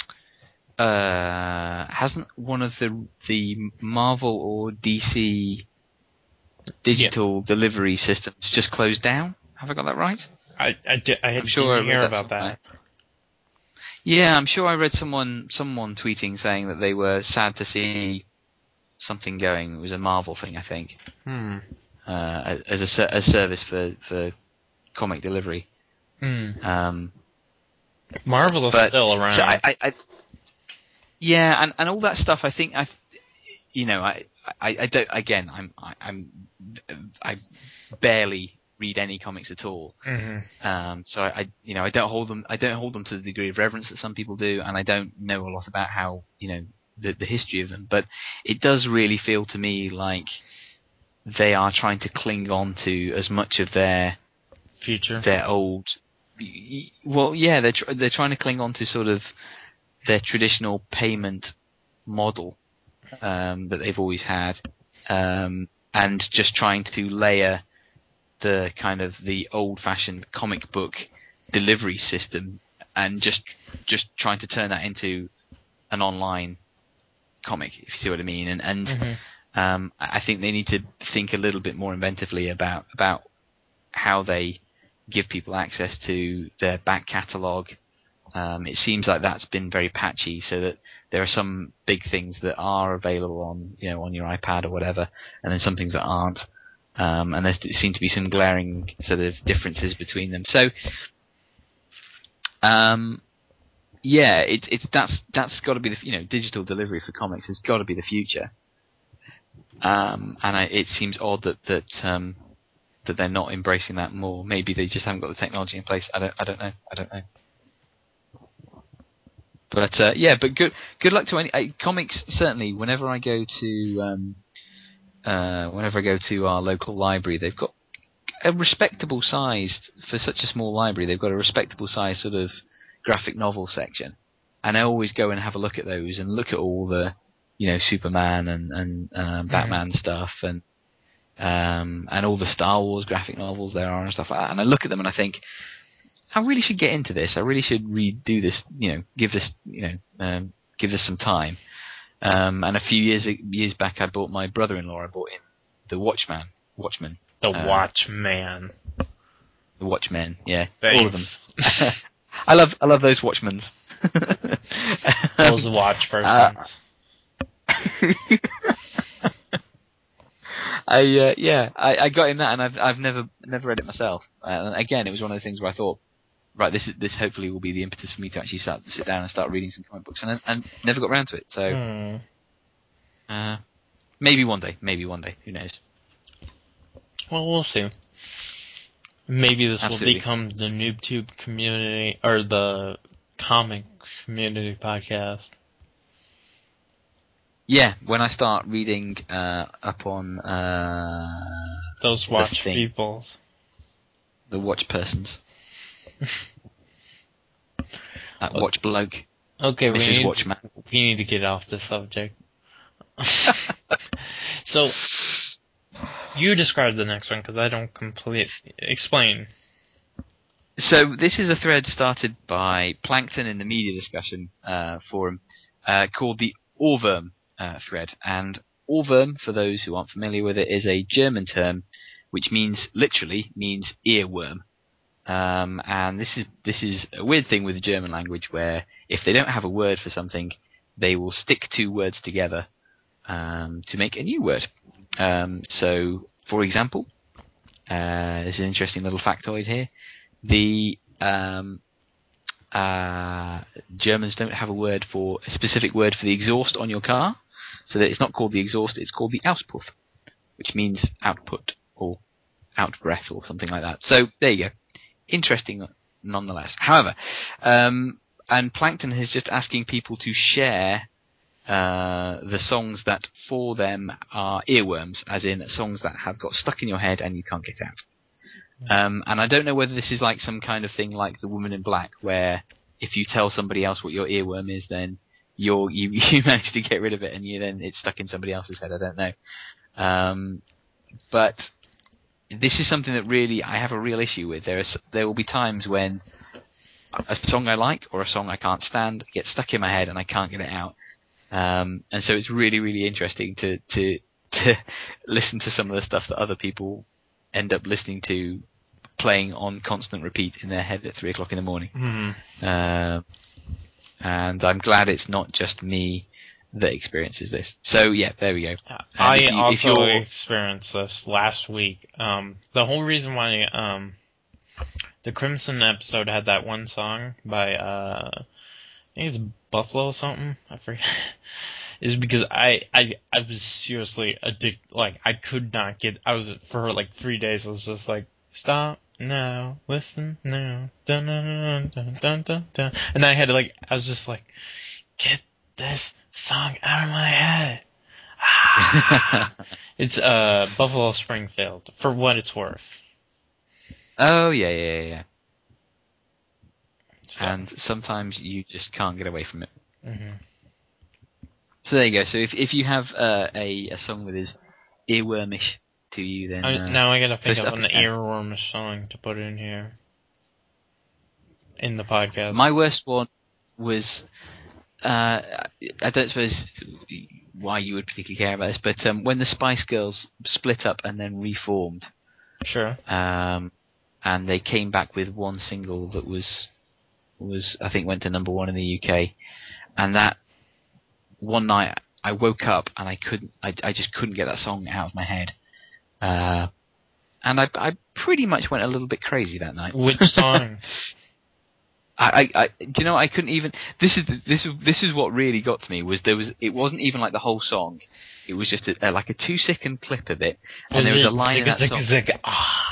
uh hasn't one of the the Marvel or D C digital yeah. delivery systems just closed down? Have I got that right? I I, di- I I'm sure didn't I hear that about somewhere. that. Yeah, I'm sure I read someone someone tweeting saying that they were sad to see something going. It was a Marvel thing, I think. Hmm. Uh, as a, a service for, for comic delivery. Hmm. Um, Marvel is still around. So I, I, I, yeah, and, and all that stuff. I think I, you know, I, I, I don't. Again, I'm, I, I'm, I barely read any comics at all. Mm-hmm. Um, so I, I, you know, I don't hold them. I don't hold them to the degree of reverence that some people do, and I don't know a lot about how, you know, the, the history of them. But it does really feel to me like they are trying to cling on to as much of their future, their old. Well, yeah, they're tr- they're trying to cling on to sort of their traditional payment model um, that they've always had, um, and just trying to layer the kind of the old-fashioned comic book delivery system, and just just trying to turn that into an online comic, if you see what I mean. And and mm-hmm. um, I think they need to think a little bit more inventively about about how they give people access to their back catalogue. Um, it seems like that's been very patchy, so that there are some big things that are available on, you know, on your iPad or whatever, and then some things that aren't. Um, and there seem to be some glaring sort of differences between them. So, um, yeah, it, it's that's that's got to be the, you know, digital delivery for comics has got to be the future. Um, and I, it seems odd that that um, that they're not embracing that more. Maybe they just haven't got the technology in place. I don't. I don't know. I don't know. But uh, yeah, but good good luck to any uh, comics. Certainly, whenever I go to um, uh, whenever I go to our local library, they've got a respectable sized for such a small library. They've got a respectable sized sort of graphic novel section, and I always go and have a look at those and look at all the, you know, Superman and and um, Batman mm-hmm. stuff and um, and all the Star Wars graphic novels there are and stuff like that. And I look at them and I think, I really should get into this. I really should redo this. You know, give this, you know, um, give this some time. Um, and a few years years back, I bought my brother-in-law. I bought him the Watchman, Watchmen. The um, Watchman. The Watchmen. Yeah, Thanks. all of them. I love I love those Watchmens. Those watch persons. Uh, I uh, yeah, I, I got him that, and I've I've never never read it myself. Uh, and again, it was one of the things where I thought, right, this is, this hopefully will be the impetus for me to actually start sit down and start reading some comic books, and and never got around to it. So hmm. uh, maybe one day, maybe one day, who knows? Well, we'll see. Maybe this Absolutely. will become the NoobTube community or the comic community podcast. Yeah, when I start reading uh, up on uh, those watch thing, peoples, the watch persons, that watch bloke. Okay, we Missus need Watchman. To, we need to get off the subject. So, you describe the next one because I don't complete. Explain. So this is a thread started by Plankton in the media discussion uh, forum uh, called the Ohrwurm uh, thread. And Ohrwurm, for those who aren't familiar with it, is a German term which means, literally, means earworm. Um, and this is this is a weird thing with the German language where if they don't have a word for something, they will stick two words together um, to make a new word. Um, so, for example, uh, this is an interesting little factoid here. The um, uh, Germans don't have a word for a specific word for the exhaust on your car, so that it's not called the exhaust; it's called the Auspuff, which means output or out breath or something like that. So there you go. Interesting, nonetheless. However, um, and Plankton is just asking people to share uh, the songs that for them are earworms, as in songs that have got stuck in your head and you can't get out. Um, and I don't know whether this is like some kind of thing like The Woman in Black, where if you tell somebody else what your earworm is, then you're, you you manage to get rid of it, and you then it's stuck in somebody else's head. I don't know, um, but this is something that really I have a real issue with. There is there will be times when a song I like or a song I can't stand gets stuck in my head and I can't get it out. Um, and so it's really really interesting to to to listen to some of the stuff that other people end up listening to, playing on constant repeat in their head at three o'clock in the morning. Mm-hmm. Uh, and I'm glad it's not just me that experiences this. So yeah, there we go. And I if you, also if you're... experienced this last week. Um, the whole reason why um, the Crimson episode had that one song by uh, I think it's Buffalo something. I forget. Is because I, I I was seriously addicted. Like I could not get. I was for like three days. I was just like, stop now, listen now, dun dun dun dun dun dun, and I had to like. I was just like, get this song out of my head. Ah. It's uh Buffalo Springfield, for what it's worth. Oh yeah yeah yeah. So. And sometimes you just can't get away from it. Mm-hmm. So there you go. So if if you have uh, a a song that is earwormish to you, then I, uh, now I gotta think post of it an up again. earwormish song to put in here in the podcast. My worst one was uh, I don't suppose why you would particularly care about this, but um, when the Spice Girls split up and then reformed. Sure. Um, and they came back with one single that was was I think went to number one in the U K, and that one night I woke up and I couldn't I, I just couldn't get that song out of my head, uh, and I I pretty much went a little bit crazy that night. Which song? I, I, I do you know I couldn't even this is this is this is what really got to me was there was it wasn't even like the whole song, it was just a, a, like a two second clip of it, and was there was it a line zig, in that zig, song. Zig, ah.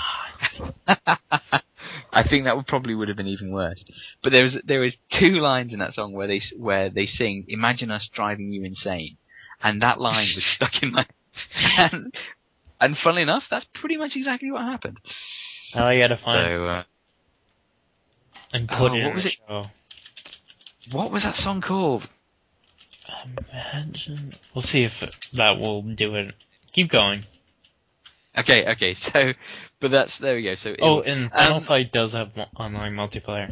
I think that would probably would have been even worse. But there was there was two lines in that song where they where they sing "Imagine us driving you insane," and that line was stuck in my and and funnily enough, that's pretty much exactly what happened. Now I gotta find So uh, and put oh, it what in was the it? show. What was that song called? Imagine. Let's see if that will do it. Keep going. Okay, okay. So, but that's there we go. So Oh, it, and Final um, Fight does have mo- online multiplayer,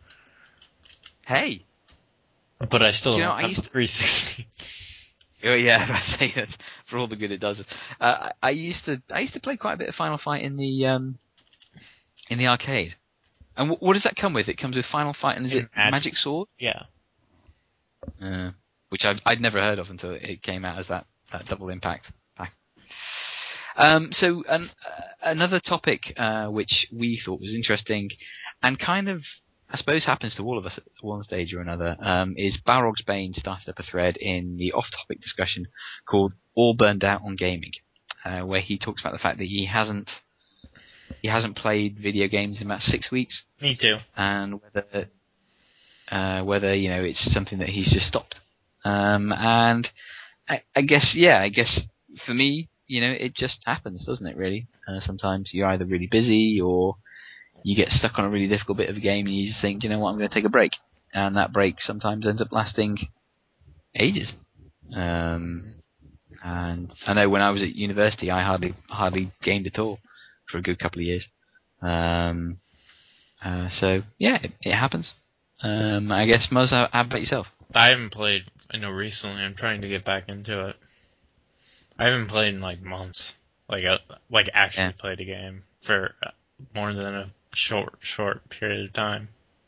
hey, but I still Do you know, don't I have used the to- three sixty. oh yeah, I say that for all the good it does. Uh, I, I used to I used to play quite a bit of Final Fight in the um in the arcade. And w- what does that come with? It comes with Final Fight and is And it Magic- Magic Sword? Yeah. Uh, which I'd, I'd never heard of until it came out as that, that double impact pack. Um, so an, uh, another topic uh, which we thought was interesting and kind of, I suppose, happens to all of us at one stage or another, um, is Balrog's Bane started up a thread in the off-topic discussion called All Burned Out on Gaming, uh, where he talks about the fact that he hasn't he hasn't played video games in about six weeks. Me too. And whether uh, whether you know it's something that he's just stopped. Um, and I, I guess yeah, I guess for me, you know, it just happens, doesn't it? Really, uh, sometimes you're either really busy or you get stuck on a really difficult bit of a game, and you just think, you know what, I'm going to take a break, and that break sometimes ends up lasting ages. Um, and I know when I was at university, I hardly hardly gamed at all for a good couple of years. Um, Uh, so yeah, it, it happens. Um, I guess Muzz, how, how about yourself? I haven't played, I know recently, I'm trying to get back into it. I haven't played in like months. Like, uh, like actually Yeah. played a game for uh, more than a short, short period of time.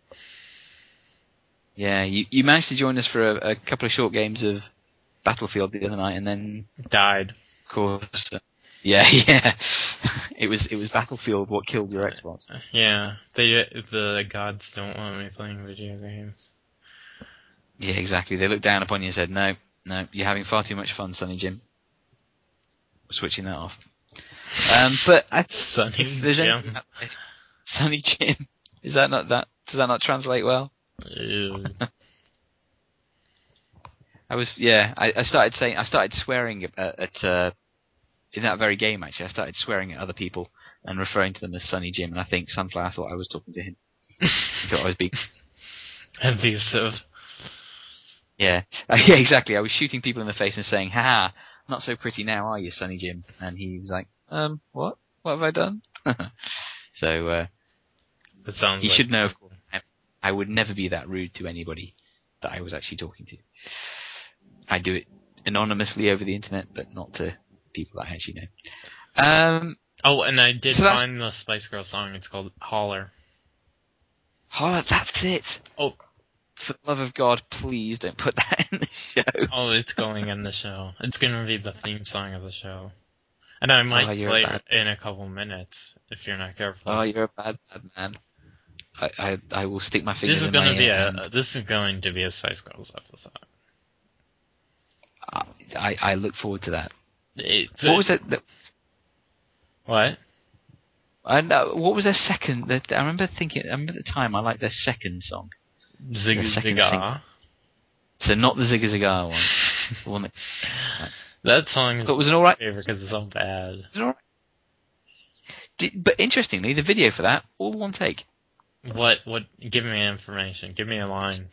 Yeah, you, you managed to join us for a, a couple of short games of Battlefield the other night, and then, Died. of course, uh, yeah, yeah, it was it was Battlefield what killed your Xbox. Yeah, they the gods don't want me playing video games. Yeah, exactly. They looked down upon you and said, "No, no, you're having far too much fun, Sonny Jim. Switching that off." Um, but I, Sonny if there's Jim. anything out there- Sonny Jim, is that not that? Does that not translate well? Ew. I was, yeah. I, I started saying, I started swearing at, at uh, in that very game. Actually, I started swearing at other people and referring to them as Sonny Jim. And I think Sunflower thought I was talking to him. He thought I was being, Abusive. yeah, uh, yeah, exactly. I was shooting people in the face and saying, "Haha, not so pretty now, are you, Sonny Jim?" And he was like, "Um, what? What have I done?" so uh, That sounds he like should know. Of course, I, I would never be that rude to anybody that I was actually talking to. I do it anonymously over the internet, but not to people that I actually know. Um, Oh, and I did So that's- find the Spice Girls song. It's called Holler. oh, that's it. Oh. For the love of God, please don't put that in the show. Oh, it's going in the show. It's gonna be the theme song of the show. And I might Oh, you're play bad. it in a couple minutes if you're not careful. Oh, you're a bad, bad man. I, I, I will stick my fingers this is in gonna my be ear a and this is going to be a Spice Girls episode. I, I look forward to that. It's, What was it's- it? That, What? and uh, what was their second? The, I remember thinking. I remember at the time I liked their second song. Ziggy The second Zigga. So not the Zigga Zagga one. The one that That song is But was it alright? my favorite because it's so bad. was it alright? Did, but interestingly, the video for that all one take. What? What? Give me information. Give me a line.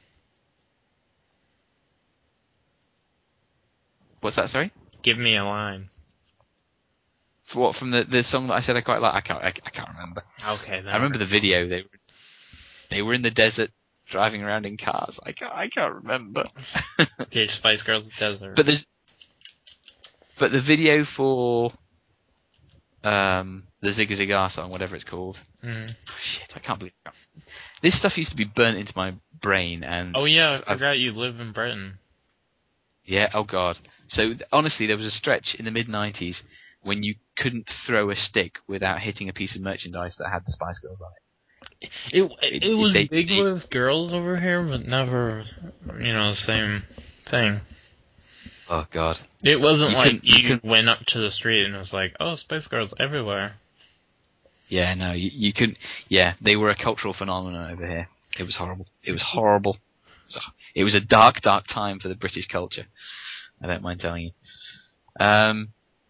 What's that? Sorry. Give me a line. For what, from the the song that I said I quite like? I can't. I, I can't remember. Okay, then. I remember the video. They were they were in the desert driving around in cars. I can't. I can't remember. Okay, Spice Girls Desert. But there's but the video for um the Zigga Zigga song, whatever it's called. Mhm. Shit, I can't believe it. This stuff used to be burnt into my brain, and Oh yeah, I I've- forgot you live in Britain. yeah, oh god. So th- honestly, there was a stretch in the mid nineties when you couldn't throw a stick without hitting a piece of merchandise that had the Spice Girls on it. It it, It- was they- big they- with girls over here, but never, you know, the same thing. Oh god. It wasn't You like couldn't- you you couldn't- went up to the street and it was like, oh, Spice Girls everywhere. Yeah, no, you, you couldn't. Yeah, they were a cultural phenomenon over here. It was horrible. It was horrible. It was a, it was a dark, dark time for the British culture. I don't mind telling you. Um,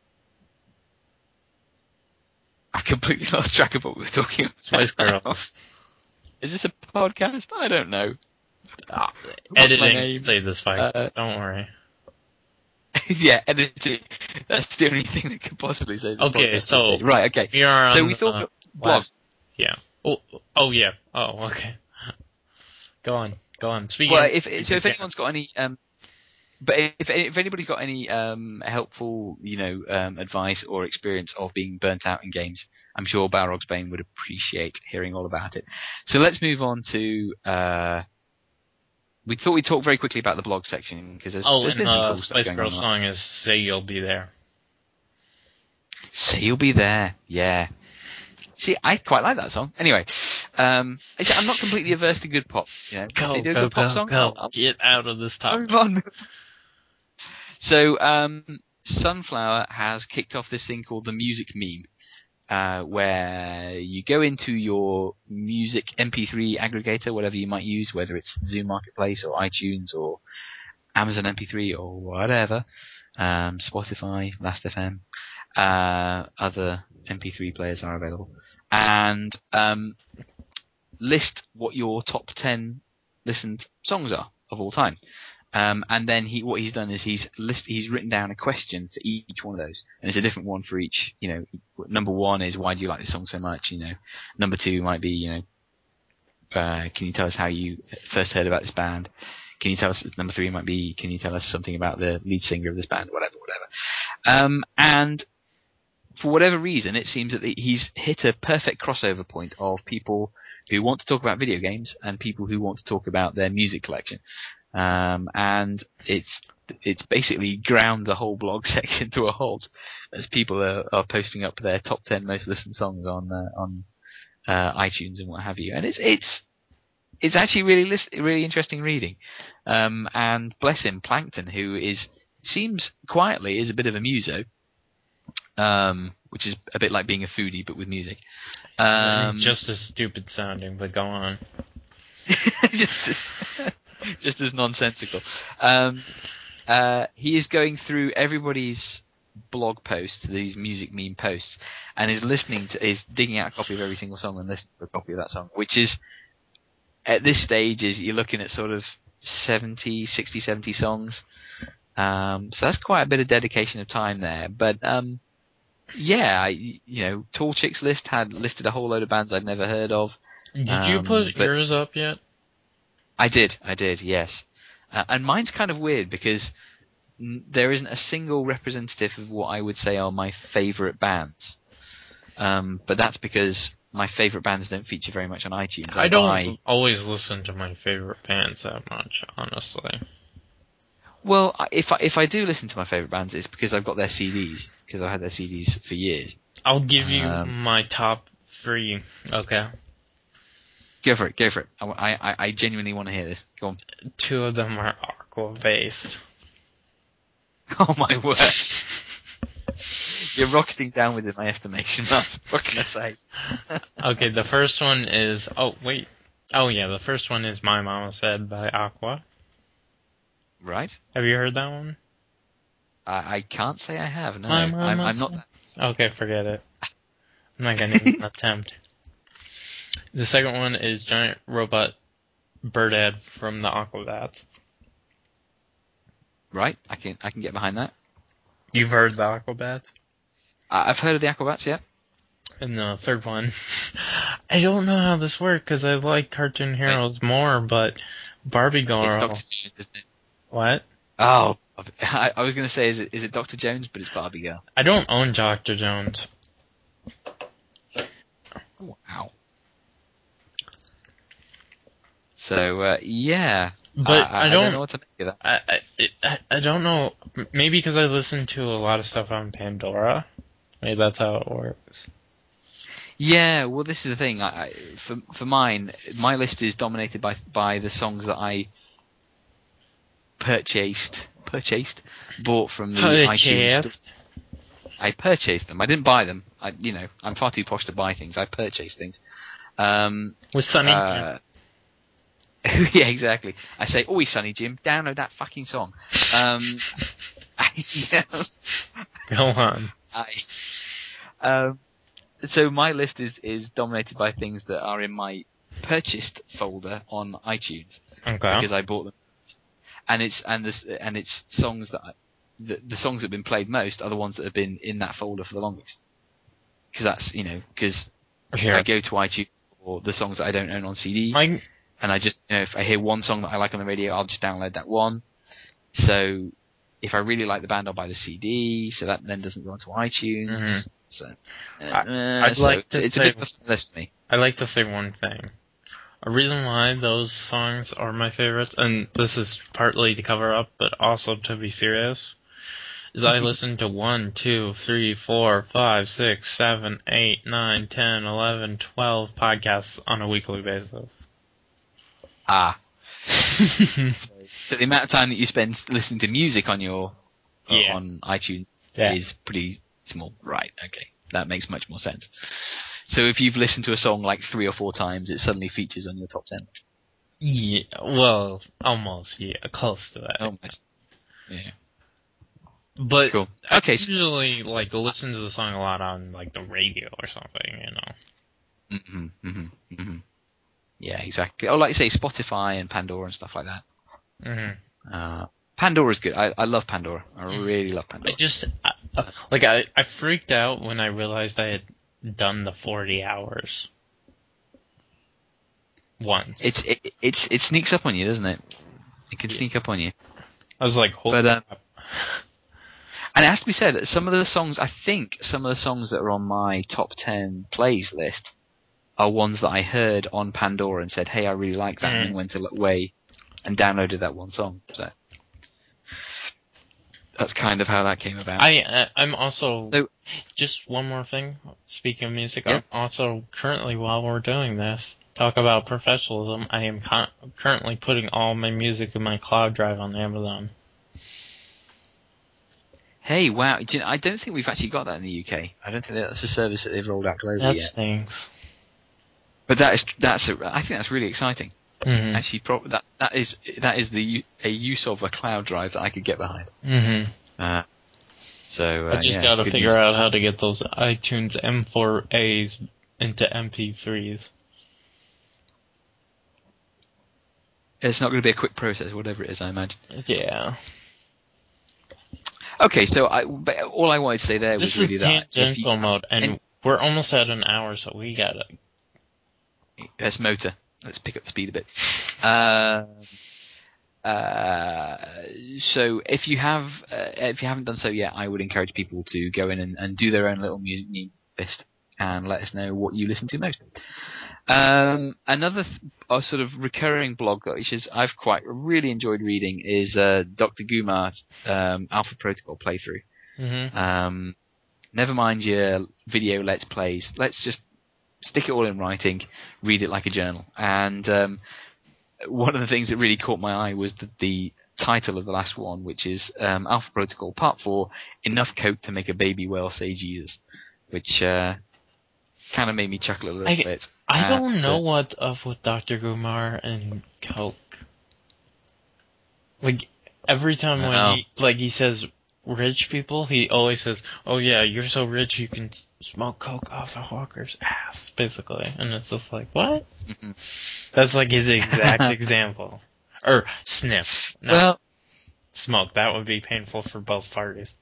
I completely lost track of what we were talking about. Spice Girls. Is this a podcast? I don't know. Ah, What's my editing name? say this podcast. Uh, Don't worry. yeah, editing. That's the only thing that could possibly say this Okay, podcast. so Right, okay. we are on So we thought uh, blog. last- Yeah. Oh, oh yeah. Oh, okay. Go on. Go on. Speaking. Well, of- if speak so, if again. anyone's got any, um, but if if anybody's got any um, helpful, you know, um, advice or experience of being burnt out in games, I'm sure Balrog's Bane would appreciate hearing all about it. So let's move on to. Uh, we thought we'd talk very quickly about the blog section because there's, Oh, there's and been some uh, cool stuff Spice going Girls on. song is "Say You'll Be There." So you'll be there, yeah. See, I quite like that song. Anyway, um, it's- I'm not completely averse to good pop. You know, if Go, they do a go, good pop go, song, go! I'll- I'll- Get out of this topic. Move on. So, um, Sunflower has kicked off this thing called the Music Meme, uh, where you go into your music M P three aggregator, whatever you might use, whether it's Zoom Marketplace or iTunes or Amazon M P three or whatever, um, Spotify, Last F M, uh, other M P three players are available, and um, list what your top ten listened songs are of all time. Um, and then he, what he's done is he's list, he's written down a question for each one of those, and it's a different one for each. You know, number one is why do you like this song so much? You know, number two might be you know, Uh, can you tell us how you first heard about this band? Can you tell us, number three might be, can you tell us something about the lead singer of this band? Whatever, whatever. Um, and for whatever reason, it seems that he's hit a perfect crossover point of people who want to talk about video games and people who want to talk about their music collection. Um, and it's it's basically ground the whole blog section to a halt as people are, are posting up their top ten most listened songs on uh, on uh, iTunes and what have you. And it's it's it's actually really list- really interesting reading. Um, and bless him, Plankton, who is seems quietly is a bit of a muso. Um, which is a bit like being a foodie, but with music. Um, just as stupid sounding, but go on. just, as, just as nonsensical. Um, uh, he is going through everybody's blog posts, these music meme posts, and is listening to, is digging out a copy of every single song and listening to a copy of that song, which is, at this stage, is you're looking at sort of seventy, sixty, seventy songs. Um, so that's quite a bit of dedication of time there, but, um, yeah, I, you know, Tall Chicks List had listed a whole load of bands I'd never heard of. Did um, you put yours up yet? I did, I did, yes. Uh, and mine's kind of weird because n- there isn't a single representative of what I would say are my favourite bands. Um, but that's because my favourite bands don't feature very much on iTunes. I, I don't buy... always listen to my favorite bands that much, honestly. Well, if I, if I do listen to my favourite bands, it's because I've got their C Ds, because I've had their C Ds for years. I'll give you Um, my top three, okay? Go for it, go for it. I, I, I genuinely want to hear this. Go on. Two of them are Aqua-based. Oh my word. You're rocketing down within my estimation, that's what can I say. Okay, the first one is, oh wait, oh yeah, the first one is My Mama Said by Aqua. Right. Have you heard that one? I, I can't say I have, no. My Mama I'm, I'm Said. not... Okay, forget it. I'm not gonna even attempt. The second one is Giant Robot Birdad from the Aquabats. Right, I can I can get behind that. You've heard the Aquabats? I, I've heard of the Aquabats, yeah. And the third one, I don't know how this works because I like Cartoon Heroes more, but Barbie It's Girl. Doctor Jones, isn't it? What? Oh, I, I was going to say, is it is it Doctor Jones, but it's Barbie Girl. I don't own Doctor Jones. Wow. So, uh, yeah. But I, I, I I don't, don't know what to make of that. I, I, it- I don't know. Maybe because I listen to a lot of stuff on Pandora. Maybe that's how it works. Yeah, well, this is the thing. I, I, for for mine, my list is dominated by by the songs that I purchased, purchased, bought from the iTunes Purchased. store. I purchased them. I didn't buy them. I, you know, I'm far too posh to buy things. I purchased things. Um, With Sunny. uh, yeah, exactly. I say, "Oi, Sonny Jim, download that fucking song." Um, I, yeah, Go on. I, um, so my list is, is dominated by things that are in my purchased folder on iTunes Okay. because I bought them, and it's and this and it's songs that I, the, the songs that have been played most are the ones that have been in that folder for the longest. Because that's you know because Here. I go to iTunes for the songs that I don't own on C D. My, And I just, you know, if I hear one song that I like on the radio, I'll just download that one. So, if I really like the band, I'll buy the C D, so that then doesn't go onto iTunes. Mhm. So, uh, I- I'd so like it's, to it's say- a bit of a list for me. I'd like to say one thing. A reason why those songs are my favorites, and this is partly to cover up, but also to be serious, is I listen to one, two, three, four, five, six, seven, eight, nine, ten, eleven, twelve podcasts on a weekly basis. Ah. So the amount of time that you spend listening to music on your, uh, Yeah. on iTunes Yeah. is pretty small. Right, okay. That makes much more sense. So if you've listened to a song like three or four times, it suddenly features on your top ten. Yeah, well, almost, yeah, close to that. Almost. Yeah. But Cool. I Okay. so- usually, like, listen to the song a lot on, like, the radio or something, you know. Mhm, mhm, mhm. Yeah, exactly. Oh, like you say, Spotify and Pandora and stuff like that. Mm-hmm. Uh, Pandora's good. I, I love Pandora. I really love I Pandora. just, I, uh, like, I, I freaked out when I realized I had done the forty hours. once. It's it, it's it sneaks up on you, doesn't it? It can sneak up on you. I was like, holy But, um, crap. And it has to be said that some of the songs, I think, some of the songs that are on my top ten plays list are ones that I heard on Pandora and said, "Hey, I really like that," Mm. and then went away and downloaded that one song. So that's kind of how that came about. I, uh, I'm also, So- just one more thing, speaking of music, Yeah. I'm also currently, while we're doing this, talk about professionalism, I am con- currently putting all my music in my cloud drive on Amazon. Hey, wow! Do you know, I don't think we've actually got that in the U K. I don't think that's a service that they've rolled out globally That yet. stinks. But that is that's a, I think that's really exciting. Mm-hmm. Actually, pro- that that is that is the u- a use of a cloud drive that I could get behind. Mm-hmm. Uh, so uh, I just yeah, gotta good figure news. out how to get those iTunes M four A's into M P threes. It's not going to be a quick process, whatever it is, I imagine. Yeah. Okay, so I, but all I wanted to say there This was really is that. if tangential you- mode, and and- we're almost at an hour, so we gotta. Let's motor. Let's pick up the speed a bit. Uh, uh, so if you have, uh, if you haven't done so yet, I would encourage people to go in and, and do their own little music new list and let us know what you listen to most. Um, another th- uh, sort of recurring blog, which is I've quite really enjoyed reading, is uh, Doctor Gumar's um, Alpha Protocol playthrough. Mm-hmm. Um, never mind your video let's plays. Let's just stick it all in writing, read it like a journal. And um, one of the things that really caught my eye was the, the title of the last one, which is um, Alpha Protocol Part four, Enough Coke to Make a Baby Whale Say Jesus, which uh, kind of made me chuckle a little I- bit. I Uh, don't know but- what's up with Doctor Gumar and Coke. Like, every time when Oh. he, like, he says rich people, he always says, oh yeah, you're so rich you can s- smoke Coke off a hawker's ass, basically. And it's just like, what? Mhm. That's like his exact example. Or sniff. Not Well, smoke. That would be painful for both parties.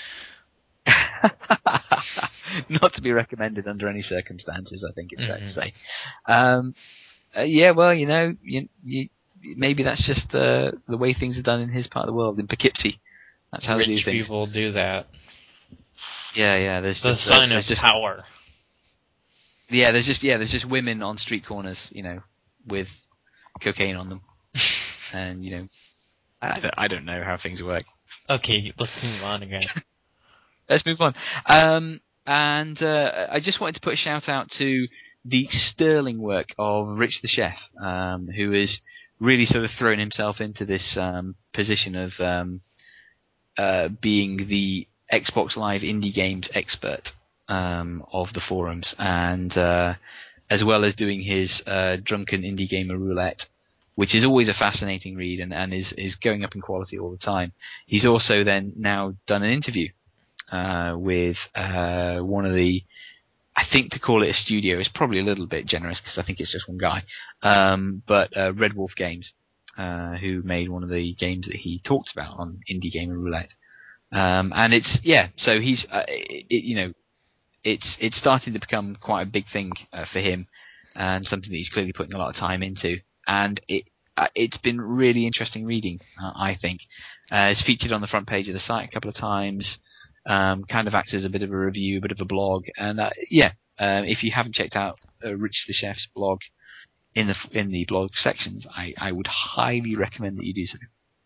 not to be recommended under any circumstances, I think it's fair Mhm. to say. Um, uh, yeah, well, you know, you, you, maybe that's just uh, the way things are done in his part of the world, in Poughkeepsie. That's how they do Rich things. people do that. Yeah, yeah. There's It's a just, sign uh, of there's just, power. yeah, there's just yeah, there's just women on street corners, you know, with cocaine on them, and you know, I don't, I don't know how things work. Okay, let's move on again. Let's move on. Um, and uh, I just wanted to put a shout out to the sterling work of Rich the Chef, um, who has really sort of thrown himself into this um, position of um, uh, being the Xbox Live indie games expert um, of the forums, and uh, as well as doing his uh, Drunken Indie Gamer Roulette, which is always a fascinating read and, and is, is going up in quality all the time. He's also then now done an interview uh, with uh, one of the, I think to call it a studio is probably a little bit generous because I think it's just one guy, um, but uh, Red Wolf Games, uh, who made one of the games that he talked about on Indie Gamer Roulette. Um, and it's, yeah, so he's, uh, it, it, you know, it's it's starting to become quite a big thing uh, for him, and something that he's clearly putting a lot of time into. And it uh, it's been really interesting reading, uh, I think. Uh, it's featured on the front page of the site a couple of times. Um, kind of acts as a bit of a review, a bit of a blog, and uh, yeah, um, if you haven't checked out uh, Rich the Chef's blog in the in the blog sections, I, I would highly recommend that you do so.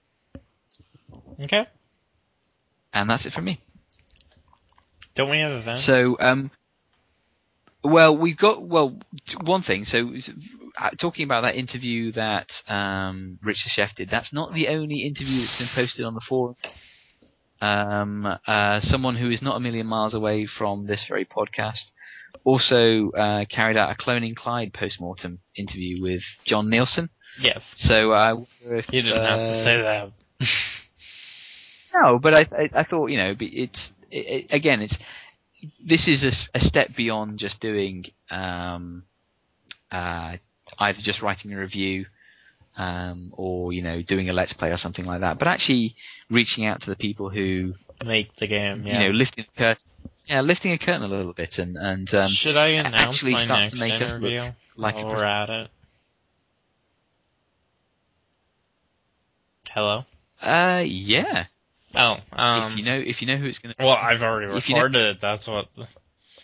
Okay. And that's it from me. Don't we have events? So, um, well, we've got, well, t- one thing, so, uh, talking about that interview that, um, Rich the Chef did, that's not the only interview that's been posted on the forum. Um, uh, someone who is not a million miles away from this very podcast also, uh, carried out a Cloning Clyde postmortem interview with John Nielsen. Yes. So, I wonder if, You didn't have to uh, say that. No, but I, I, I thought, you know, it's, it, it, again, it's, this is a, s- a step beyond just doing, um, uh, either just writing a review, um, or, you know, doing a let's play or something like that, but actually reaching out to the people who, Make the game, yeah. you know, lifting the curtain, yeah, lifting a curtain a little bit and, and, um, Should I announce actually my starts to next make us look interview like while a we're at it? Hello? Uh, yeah. Oh, um... if you know, if you know who it's going to. Well, I've already if you know- recorded it, that's what... The,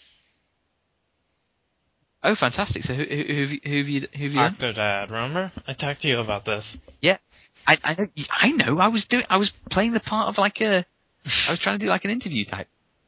Oh, fantastic! So who, who, who, have you, who have you, who have you done? Octodad, remember? I talked to you about this. Yeah, I, I know. I know. I was doing. I was playing the part of like a. I was trying to do like an interview type.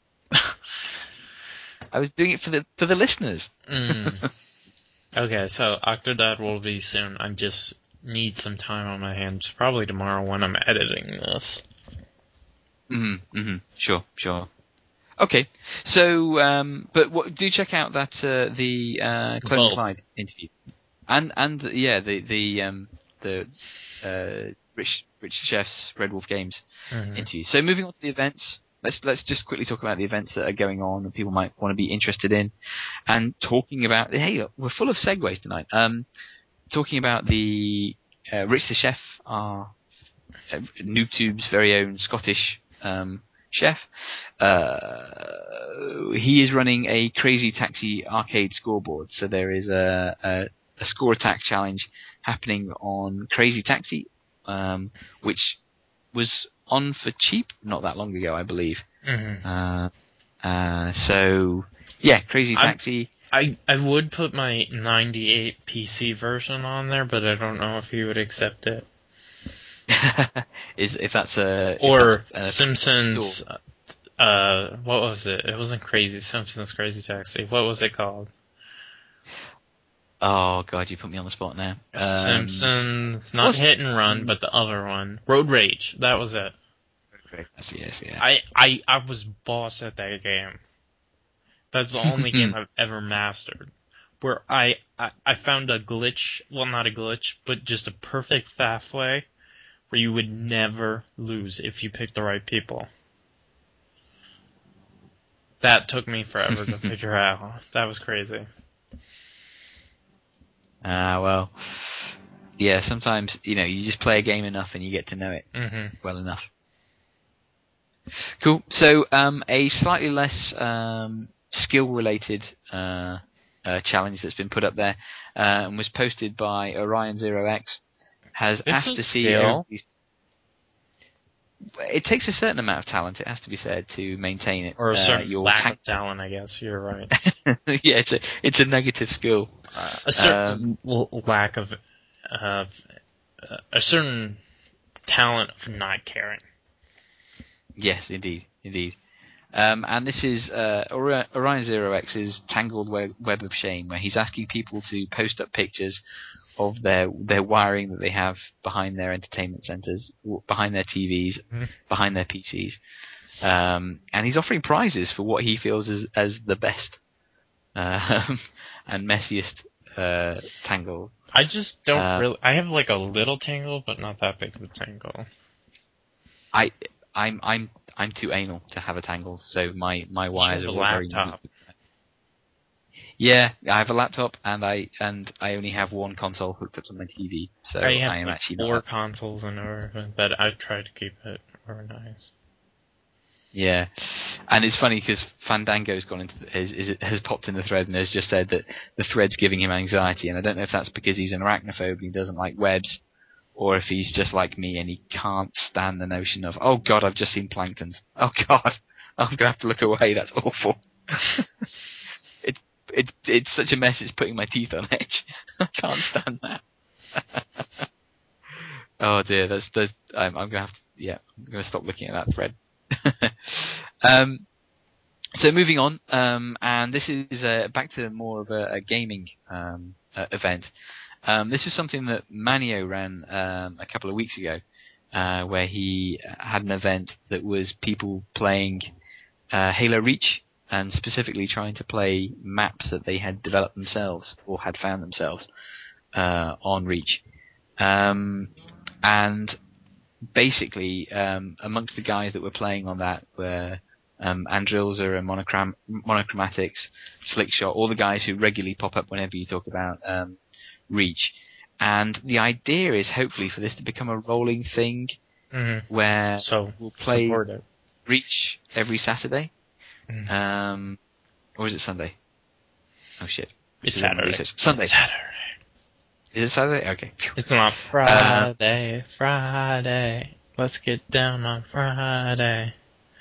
I was doing it for the for the listeners. Mm. Okay, so Octodad will be soon. I just need some time on my hands. Probably tomorrow when I'm editing this. Mm-hmm, mm-hmm. Sure, sure. Okay, so um, but what, do check out that uh, the uh, Clone Both. Clyde interview, and and yeah, the the um, the uh, Rich Rich Chef's Red Wolf Games Mhm. interview. So moving on to the events, let's let's just quickly talk about the events that are going on and people might want to be interested in, and talking about. Hey, we're full of segues tonight. Um, talking about the uh, Rich the Chef, our uh, NoobTube's very own Scottish um, chef. Uh, he is running a Crazy Taxi arcade scoreboard. So there is a, a, a score attack challenge happening on Crazy Taxi, um, which was on for cheap not that long ago, I believe. Mhm. Uh, uh, so yeah, Crazy I'm- Taxi. I, I would put my ninety-eight P C version on there, but I don't know if he would accept it. is if that's a if Or that's a- Simpsons, uh, what was it? It wasn't Crazy Simpsons Crazy Taxi. What was it called? Oh god, you put me on the spot now. Um, Simpsons, not what's- Hit and Run, but the other one. Road Rage, that was it. Yes, yes, yeah. I, I, I was boss at that game. That's the only game I've ever mastered. Where I, I, I found a glitch, well not a glitch, but just a perfect pathway where you would never lose if you picked the right people. That took me forever to figure out. That was crazy. Ah, uh, well, yeah. Sometimes you know you just play a game enough and you get to know it hmm well enough. Cool. So, um, a slightly less um, skill-related uh, uh, challenge that's been put up there uh, and was posted by Orion Zero X has This asked is to see. skill. everybody's- It takes a certain amount of talent, it has to be said, to maintain it. Or a Uh, certain your lack tank- of talent, I guess. You're right. yeah, it's a it's a negative skill. Uh, a certain l- lack of, uh, uh, a certain talent of not caring. Yes, indeed, indeed. Um, and this is uh, Ori- Orion Zero X's Tangled Web, Web of Shame, where he's asking people to post up pictures of their their wiring that they have behind their entertainment centres, w- behind their T Vs, Mhm. behind their P Cs, um, and he's offering prizes for what he feels as as the best uh, and messiest uh, tangle. I just don't Uh, really. I have like a little tangle, but not that big of a tangle. I I'm I'm I'm too anal to have a tangle, so my my wires You are have all a very. laptop. Yeah, I have a laptop and I and I only have one console hooked up to my T V, so I have I am like actually four not. consoles and everything, but I try to keep it organized. Yeah, and it's funny because Fandango's gone into the, has, is, has popped in the thread and has just said that the thread's giving him anxiety, and I don't know if that's because he's an arachnophobe and he doesn't like webs, or if he's just like me and he can't stand the notion of oh god, I've just seen planktons. Oh god, I'm gonna have to look away. That's awful. It, it, it's such a mess, it's putting my teeth on edge. I can't stand that. Oh dear, that's, that's I'm, I'm gonna have to, yeah, I'm gonna stop looking at that thread. um, so moving on, um, and this is uh, back to more of a, a gaming um, uh, event. Um, this is something that Manio ran um, a couple of weeks ago, uh, where he had an event that was people playing uh, Halo Reach, and specifically trying to play maps that they had developed themselves or had found themselves uh, on Reach. Um, and basically, um, amongst the guys that were playing on that were um, Andrilza and Monochrom- Monochromatics, Slickshot, all the guys who regularly pop up whenever you talk about um, Reach. And the idea is hopefully for this to become a rolling thing Mm-hmm. where So we'll play support it. Reach every Saturday. Mm. Um, or is it Sunday? Oh shit. It's This is my Saturday. research. Sunday. It's Saturday. Is it Saturday? Okay. Phew. It's not Friday, Friday. Let's get down on Friday.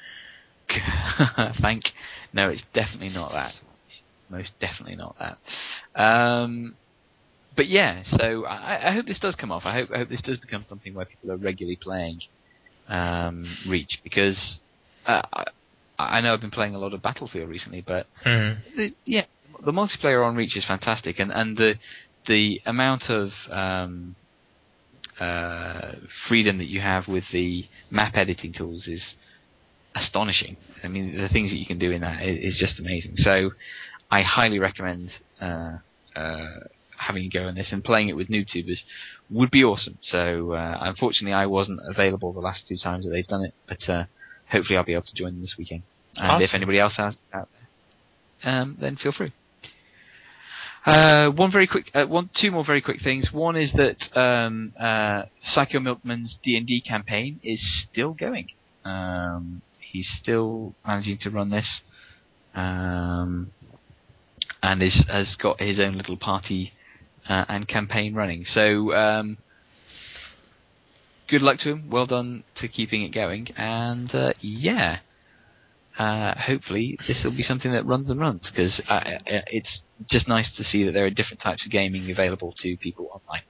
Thank. No, it's definitely not that. Most definitely not that. Um, but yeah, so I, I hope this does come off. I hope I hope this does become something where people are regularly playing um, Reach, because uh, I, I know I've been playing a lot of Battlefield recently, but Mm. the, yeah, the multiplayer on Reach is fantastic, and and the the amount of um, uh, freedom that you have with the map editing tools is astonishing. I mean, the things that you can do in that is, is just amazing. So, I highly recommend uh, uh, having a go in this, and playing it with NoobTubers would be awesome. So, uh, unfortunately, I wasn't available the last two times that they've done it, but uh, hopefully, I'll be able to join them this weekend. And Awesome. if anybody else has out there, um, then feel free. Uh, one very quick, uh, one, two more very quick things. One is that um, uh, Psycho Milkman's D and D campaign is still going. Um, he's still managing to run this, um, and is, has got his own little party uh, and campaign running. So, um, good luck to him. Well done to keeping it going, and uh, yeah. Uh, hopefully this will be something that runs and runs, because uh, it's just nice to see that there are different types of gaming available to people online.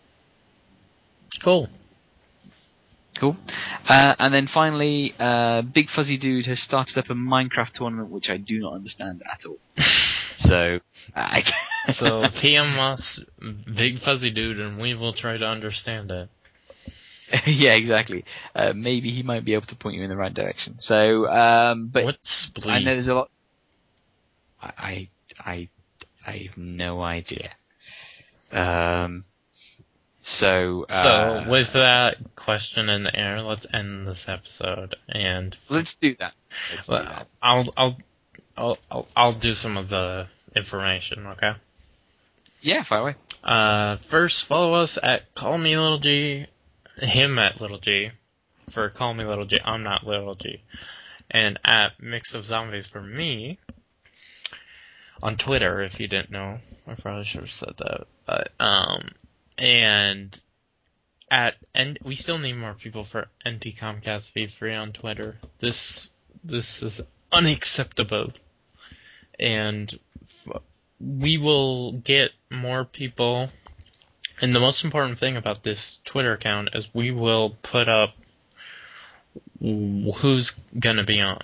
Cool. Cool. Uh, and then finally, uh, Big Fuzzy Dude has started up a Minecraft tournament, which I do not understand at all. So, I So T M us, Big Fuzzy Dude, and we will try to understand it. yeah, exactly. Uh, maybe he might be able to point you in the right direction. So, um, but What's Splee? I know there's a lot. I, I, I have no idea. Um, so, uh, So, with that question in the air, let's end this episode, and let's do that. Let's do well, that. I'll, I'll, I'll, I'll, I'll do some of the information, okay? Yeah, fire away. Uh, first, follow us at Call Me Little G, him at Little G, for Call Me Little G, I'm not Little G, and at Mix of Zombies for me, on Twitter, if you didn't know. I probably should have said that. But, um, and at, and we still need more people for N T Comcast V free on Twitter. This, this is unacceptable. And f- we will get more people. And the most important thing about this Twitter account is we will put up who's gonna be on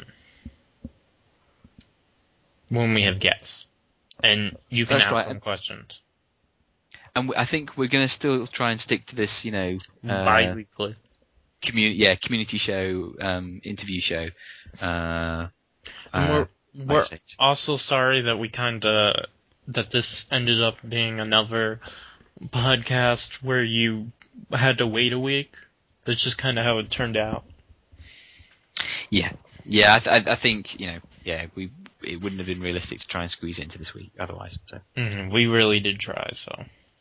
when we have guests. And you can That's ask right. them questions. And I think we're going to still try and stick to this, you know, uh, Bi-weekly. community, yeah, community show, um, interview show. Uh, And uh, we're, we're I say- also sorry that we kinda, that this ended up being another podcast where you had to wait a week. That's just kinda how it turned out. yeah, yeah. I, th- I think you know, yeah, we it wouldn't have been realistic to try and squeeze it into this week otherwise. So. Mm-hmm. We really did try, so.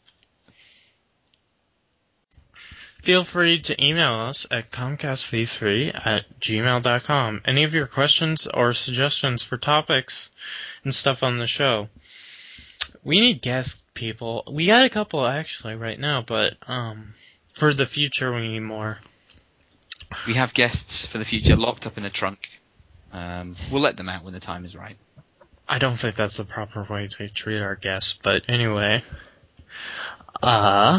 Feel free to email us at comcast v three at gmail dot com. Any of your questions or suggestions for topics and stuff on the show. We need guest people. We got a couple actually right now, but um, for the future we need more. We have guests for the future locked up in a trunk. Um, we'll let them out when the time is right. I don't think that's the proper way to treat our guests, but anyway. Uh,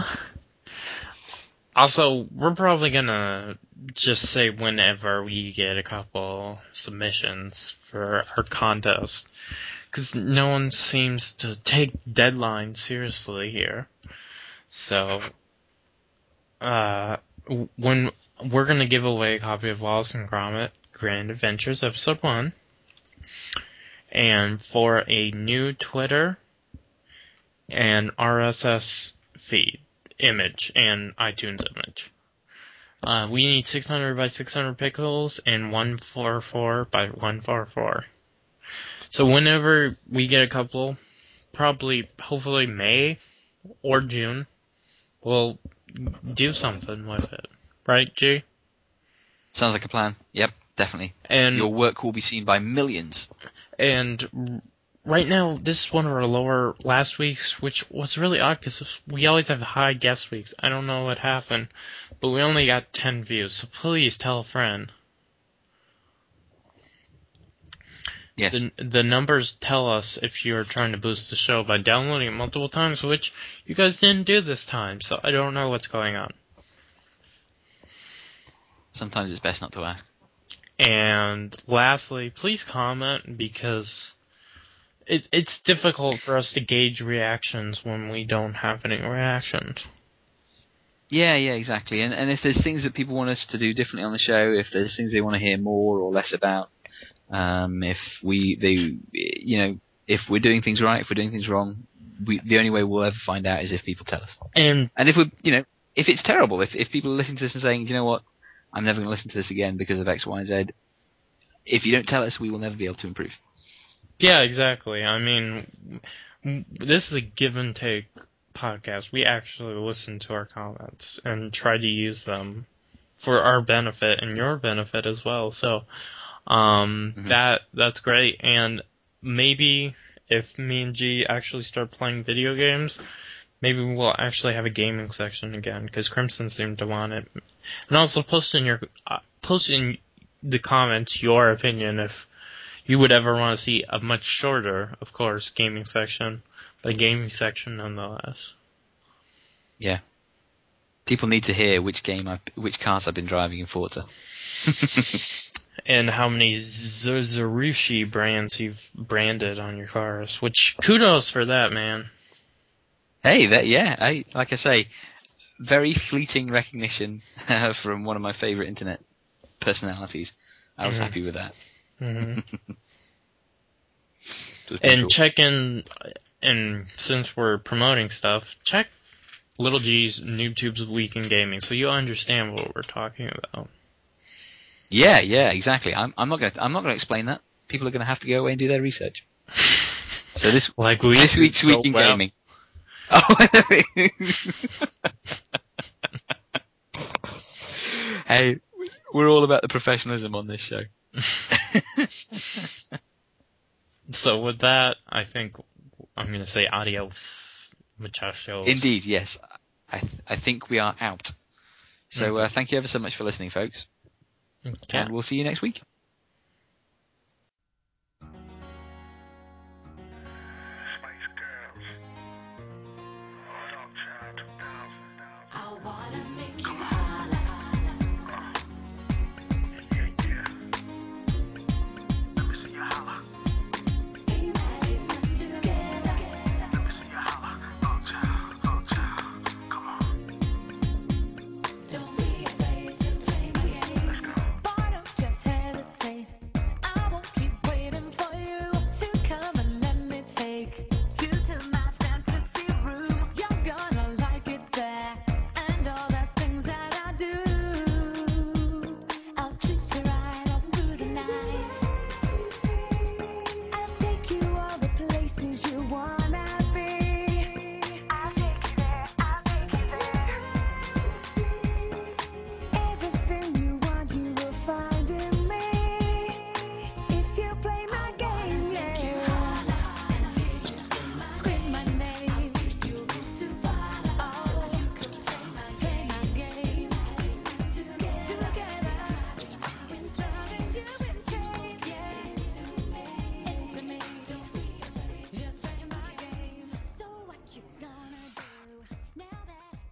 also, we're probably gonna just say whenever we get a couple submissions for our contest. Because no one seems to take deadlines seriously here. So, uh, when we're gonna give away a copy of Wallace and Gromit Grand Adventures Episode one. And for a new Twitter and R S S feed image and iTunes image. Uh, we need six hundred by six hundred pixels and one forty-four by one forty-four. So whenever we get a couple, probably, hopefully May or June, we'll do something with it. Right, G? Sounds like a plan. Yep, definitely. And Your work will be seen by millions. And right now, this is one of our lower last weeks, which was really odd because we always have high guest weeks. I don't know what happened, but we only got ten views, so please tell a friend. Yes. The, the numbers tell us if you're trying to boost the show by downloading it multiple times, which you guys didn't do this time, so I don't know what's going on. Sometimes it's best not to ask. And lastly, please comment, because it, it's difficult for us to gauge reactions when we don't have any reactions. Yeah, yeah, exactly. And and if there's things that people want us to do differently on the show, if there's things they want to hear more or less about, um, if we they you know if we're doing things right, if we're doing things wrong, we the only way we'll ever find out is if people tell us. And and if we you know if it's terrible, if if people are listening to this and saying, you know what, I'm never going to listen to this again because of X, Y, and Z. If you don't tell us, we will never be able to improve. yeah, exactly. I mean, this is a give and take podcast. We actually listen to our comments and try to use them for our benefit and your benefit as well. So, um, Mm-hmm. that that's great. And maybe if me and G actually start playing video games, maybe we'll actually have a gaming section again, because Crimson seemed to want it. And also post in your uh, post in the comments your opinion if you would ever want to see a much shorter, of course, gaming section, but a gaming section nonetheless. Yeah. People need to hear which game, I've, which cars I've been driving in Forza. And how many Zorushi brands you've branded on your cars. Which, kudos for that, man. Hey, that yeah. I, like I say, very fleeting recognition uh, from one of my favourite internet personalities. I was Mhm. happy with that. Mm-hmm. It was pretty And cool. check in, and since we're promoting stuff, check Little G's NoobTube's Week in Gaming, so you'll understand what we're talking about. Yeah, yeah, exactly. I'm, I'm not going. I'm not going to explain that. People are going to have to go away and do their research. So this, Like we this do week's so Week in well. Gaming. Oh, hey, we're all about the professionalism on this show. So with that, I think I'm going to say adios, muchachos. Indeed, yes. I th- I think we are out. So uh, thank you ever so much for listening, folks. Okay. And we'll see you next week. I wanna make you